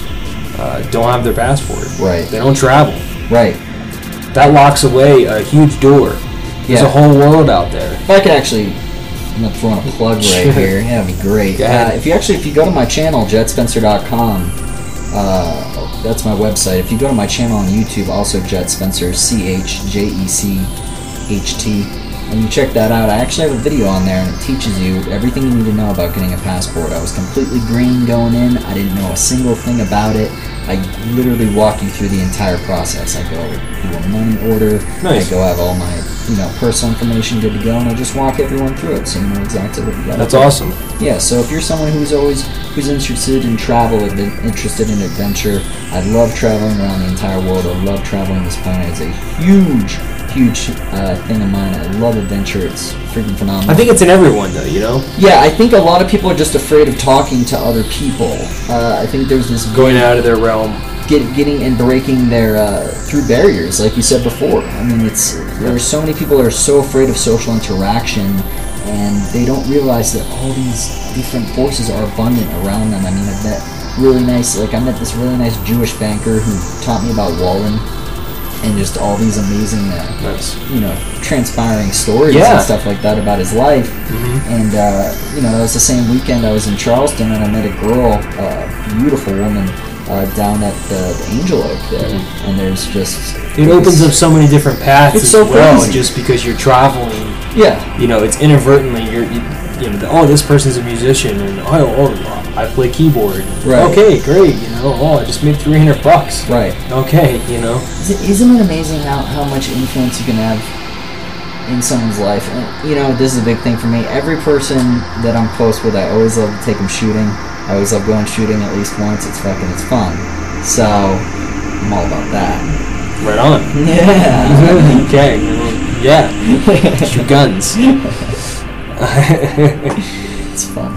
uh, don't have their passport. Right. They don't travel. Right. That locks away a huge door. There's Yeah. a whole world out there. If I could actually, I'm gonna throw in a plug right Sure. here. Yeah, that'd be great. Go ahead. Uh, if you actually, if you go to my channel, jet spencer dot com, uh, that's my website. If you go to my channel on YouTube, also Jet Spencer, C H J E C H T, and you check that out, I actually have a video on there, and it teaches you everything you need to know about getting a passport. I was completely green going in. I didn't know a single thing about it. I literally walk you through the entire process. I go do a money order. Nice. I go have all my you know personal information good to go, and I just walk everyone through it, so you know exactly what you got. That's awesome. Yeah. So if you're someone who's always who's interested in travel, adven- interested in adventure, I love traveling around the entire world. I love traveling this planet. It's a huge, huge uh, thing of mine. I love adventure. It's freaking phenomenal. I think it's in everyone, though, you know? Yeah, I think a lot of people are just afraid of talking to other people. Uh, I think there's this Going out of their realm. get, getting and breaking their uh, through barriers, like you said before. I mean, it's there are so many people that are so afraid of social interaction, and they don't realize that all these different forces are abundant around them. I mean, I've met really nice, like I met this really nice Jewish banker who taught me about Wallen, and just all these amazing, uh, Nice. you know, transpiring stories Yeah. and stuff like that about his life. Mm-hmm. And, uh, you know, that was the same weekend I was in Charleston, and I met a girl, a beautiful woman, uh, down at the, the Angel Oak there. Mhm. And there's just... It opens up so many different paths It's as so well, crazy. just because you're traveling. Yeah. You know, it's inadvertently, you're, you, you know, the, oh, this person's a musician, and oh, oh, I play keyboard. Right. Okay, great, you know, oh, I just made three hundred bucks. Right. Okay, you know. Is it, isn't it amazing how, how much influence you can have in someone's life? And, you know, this is a big thing for me. Every person that I'm close with, I always love to take them shooting. I always love going shooting at least once. It's fucking, it's fun. So, I'm all about that. Right on. Yeah. Okay. Well, yeah. Shoot guns. It's fun.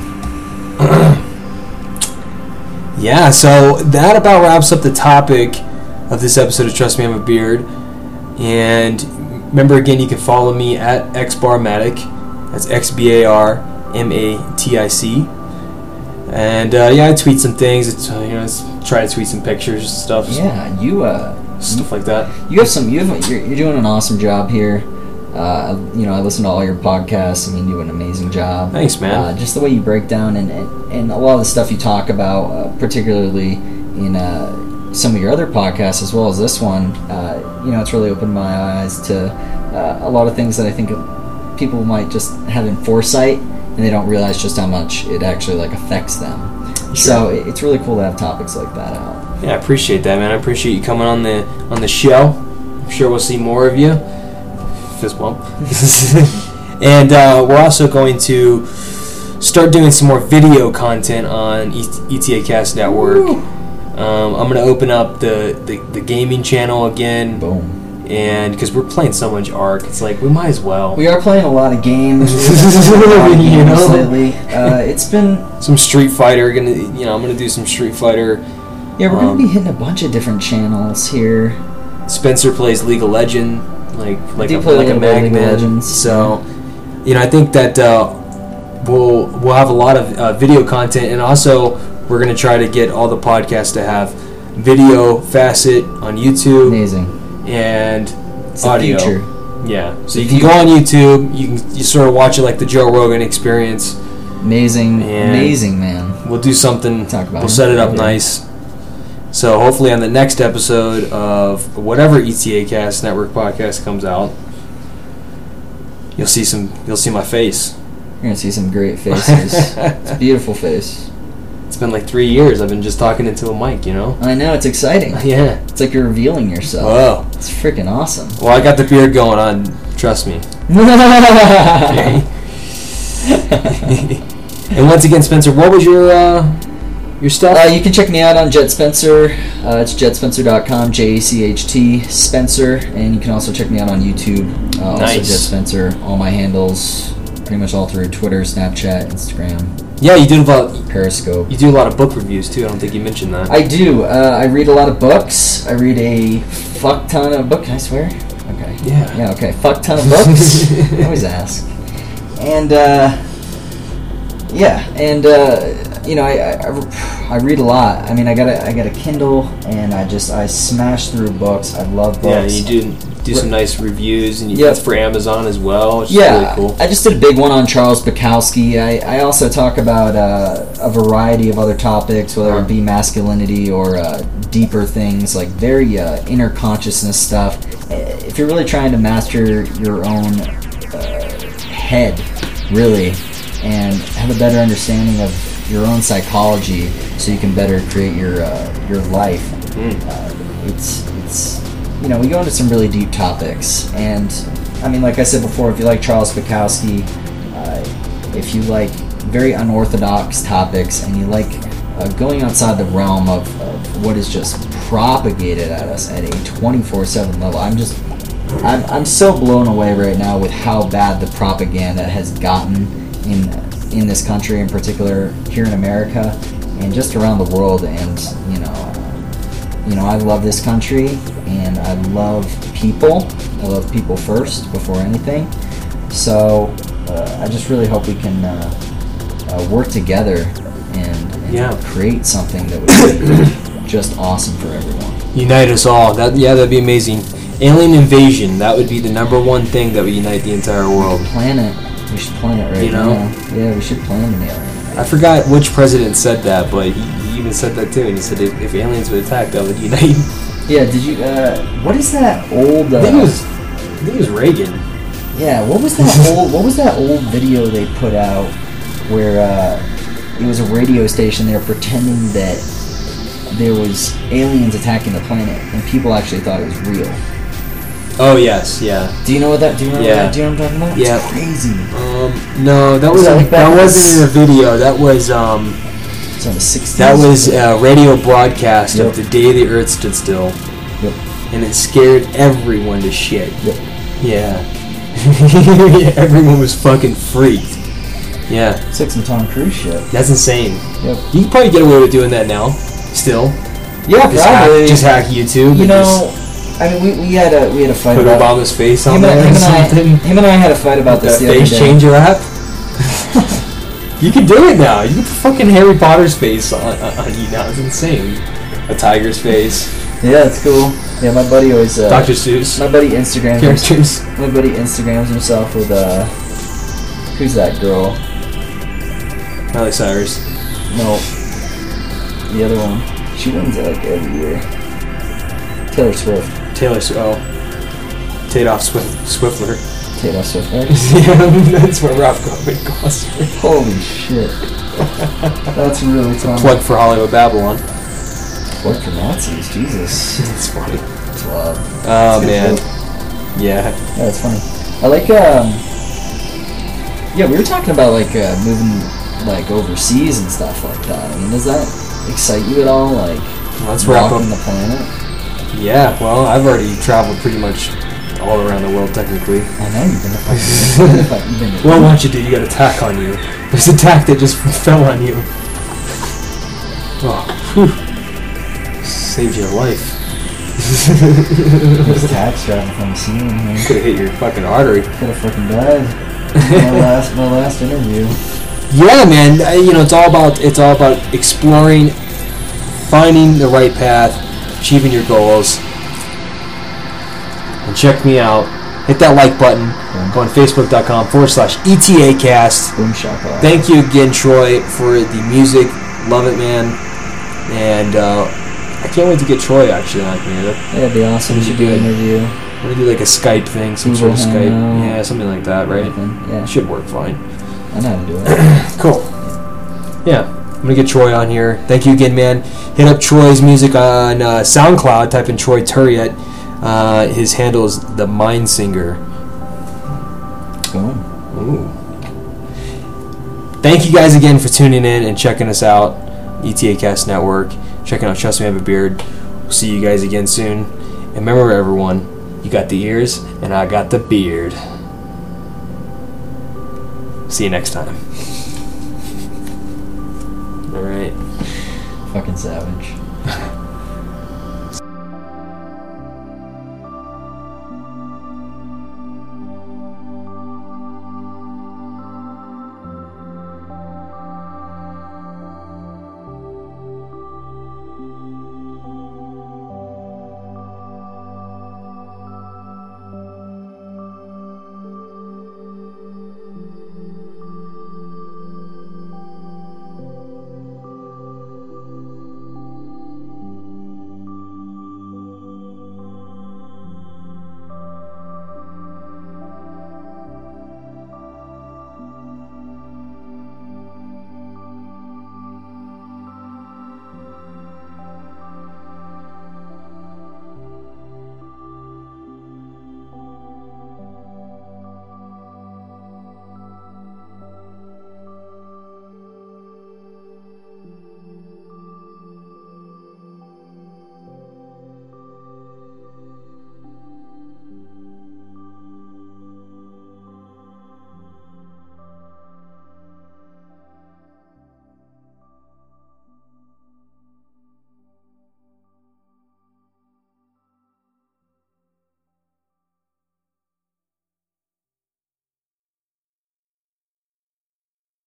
Yeah, so that about wraps up the topic of this episode of Trust Me, I'm a Beard. And remember, again, you can follow me at xbarmatic. That's X B A R M A T I C. And uh, yeah, I tweet some things. It's, uh, you know, it's, try to tweet some pictures and stuff. Yeah, you uh, stuff like that. You have some. You have. You're, you're doing an awesome job here. Uh, you know, I listen to all your podcasts. I mean, you do an amazing job. Thanks, man. Uh, just the way you break down and, and, and a lot of the stuff you talk about, uh, particularly in uh, some of your other podcasts as well as this one, uh, you know, it's really opened my eyes to uh, a lot of things that I think people might just have in foresight, and they don't realize just how much it actually like affects them. Sure. So it's really cool to have topics like that out. Yeah, I appreciate that, man. I appreciate you coming on the on the show. I'm sure we'll see more of you. Fist bump. And uh, we're also going to start doing some more video content on E T A Cast Network. Um, I'm going to open up the, the, the gaming channel again. Boom. And because we're playing so much Ark, it's like we might as well. We are playing a lot of games. a lot of games you know? lately. Uh, it's been some Street Fighter. Gonna you know I'm gonna do some Street Fighter. Yeah, we're um, gonna be hitting a bunch of different channels here. Spencer plays League of Legends. Like like I a, do play like a a little bit of League of magnet. Legends. So, you know, I think that uh, we'll we'll have a lot of uh, video content, and also we're gonna try to get all the podcasts to have video facet on YouTube. Amazing. And it's audio. The future. Yeah. So you can go on YouTube. You can you sort of watch it like the Joe Rogan experience. Amazing, and amazing man. We'll do something. Talk about we'll him. set it up Okay. nice. So hopefully on the next episode of whatever E T A Cast Network podcast comes out, you'll see some. You'll see my face. You're gonna see some great faces. It's a beautiful face. It's been like three years. I've been just talking into a mic, you know. I know, it's exciting. Yeah. It's like you're revealing yourself. Whoa. It's freaking awesome. Well, I got the beard going on. Trust me. And once again, Spencer, what was your uh, your stuff? Uh, you can check me out on Jet Spencer. Uh, it's jet spencer dot com, J A C H T, Spencer. And you can also check me out on YouTube. Uh, Nice. Also Jet Spencer. All my handles, pretty much all through Twitter, Snapchat, Instagram, Yeah, you do a lot. Periscope. You do a lot of book reviews too. I don't think you mentioned that. I do. Uh, I read a lot of books. I read a fuck ton of books. Can I swear? Okay. Yeah. Yeah, okay. Fuck ton of books. I always ask. And, uh... yeah, and, uh... you know, I, I, I read a lot. I mean, I got a I got a Kindle, and I just I smash through books. I love books. Yeah, you do do some nice reviews, and you, Yep. that's for Amazon as well, which Yeah, is really cool. I just did a big one on Charles Bukowski. I, I also talk about uh, a variety of other topics, whether it be masculinity or uh, deeper things, like very uh, inner consciousness stuff. If you're really trying to master your own uh, head, really, and have a better understanding of your own psychology, so you can better create your uh, your life. Mm. Uh, it's it's you know, we go into some really deep topics, and I mean, like I said before, if you like Charles Bukowski, uh, if you like very unorthodox topics, and you like uh, going outside the realm of, of what is just propagated at us at a twenty-four seven level, I'm just I'm I'm so blown away right now with how bad the propaganda has gotten in in this country, in particular here in America, and just around the world. And you know, uh, you know, I love this country, and I love people. I love people first before anything. So uh, I just really hope we can uh, uh, work together and, and Yeah. create something that would be just awesome for everyone. Unite us all. That yeah, that'd be amazing. Alien invasion. That would be the number one thing that would unite the entire world. Planet. We should plan it right You know? now. Yeah, we should plan an alien. I forgot which president said that, but he, he even said that too. And he said if, if aliens would attack, that would unite. Yeah, did you, uh, what is that old, uh, I think it was, I think it was Reagan. yeah, what was that old, what was that old video they put out where, uh, it was a radio station, they were pretending that there was aliens attacking the planet, and people actually thought it was real. Oh yes, yeah. Do you know what that, do you remember Yeah. that? Do you know what I'm talking about? Yeah. It's crazy. Um, no, that was Was that like that that? wasn't in a video. That was um, It's on the sixties. that was a radio broadcast Yep. of the day the Earth stood still, Yep. and it scared everyone to shit. Yep. Yeah. Everyone was fucking freaked. Yeah. It's like some Tom Cruise shit. That's insane. Yep. You can probably get away with doing that now. Still. Yeah, Just hack, probably. just hack YouTube. You and know, I mean, we, we had a we had a just fight put about Obama's face on him, there and, him, or and I, something. him and I had a fight about this That the face other day. changer app. You can do it now. You can put fucking Harry Potter's face on, on, on you now. It's insane. A tiger's face. Yeah, it's cool. Yeah, my buddy always. Uh, Doctor Seuss. My buddy Instagrams. Characters. My buddy Instagrams himself with uh, who's that girl? Miley Cyrus. No, the other one. She wins it like every year. Taylor Swift. Taylor Swift. Oh. Tadoff Swift. Swiftler. Taylor Swift. Right? Yeah, that's where Rob Goldman goes. Holy shit. That's really funny. Plug for Hollywood Babylon. Plug for Nazis. Jesus. It's funny. It's wild. Oh, It's a good man. joke. Yeah. Yeah, that's funny. I like, um... Yeah, we were talking about, like, uh, moving, like, overseas and stuff like that. I mean, does that excite you at all? Like, Let's wrap up. walking the planet? Yeah, well, I've already traveled pretty much all around the world, technically. I know, you've been to fucking... you've been to- you've been to- Well, what you do, you got a tack on you. There's a tack that just fell on you. Oh, whew. Saved your life. There's tax driving from the ceiling here. Could have hit your fucking artery. Could have fucking died. My last, my last interview. Yeah, man. uh, You know, it's all about it's all about exploring, finding the right path, achieving your goals. And check me out. Hit that like button. Go on Facebook.com forward slash ETAcast. Boom shaka. Thank you again, Troy, for the music. Love it, man. And uh, I can't wait to get Troy actually on here. Yeah, that'd be awesome. We should do an interview. We're gonna do like a Skype thing, some Google sort of Skype. Hangout. Yeah, something like that, right? Yeah. Should work fine. I know how to do it. Cool. Yeah, I'm gonna get Troy on here. Thank you again, man. Hit up Troy's music on uh, SoundCloud. Type in Troy Turiet. Uh, his handle is the Mind Singer. Boom. Ooh. Thank you guys again for tuning in and checking us out. E T A Cast Network. Checking out Trust Me, I Have a Beard. We'll see you guys again soon. And remember, everyone, you got the ears and I got the beard. See you next time. All right. Fucking savage.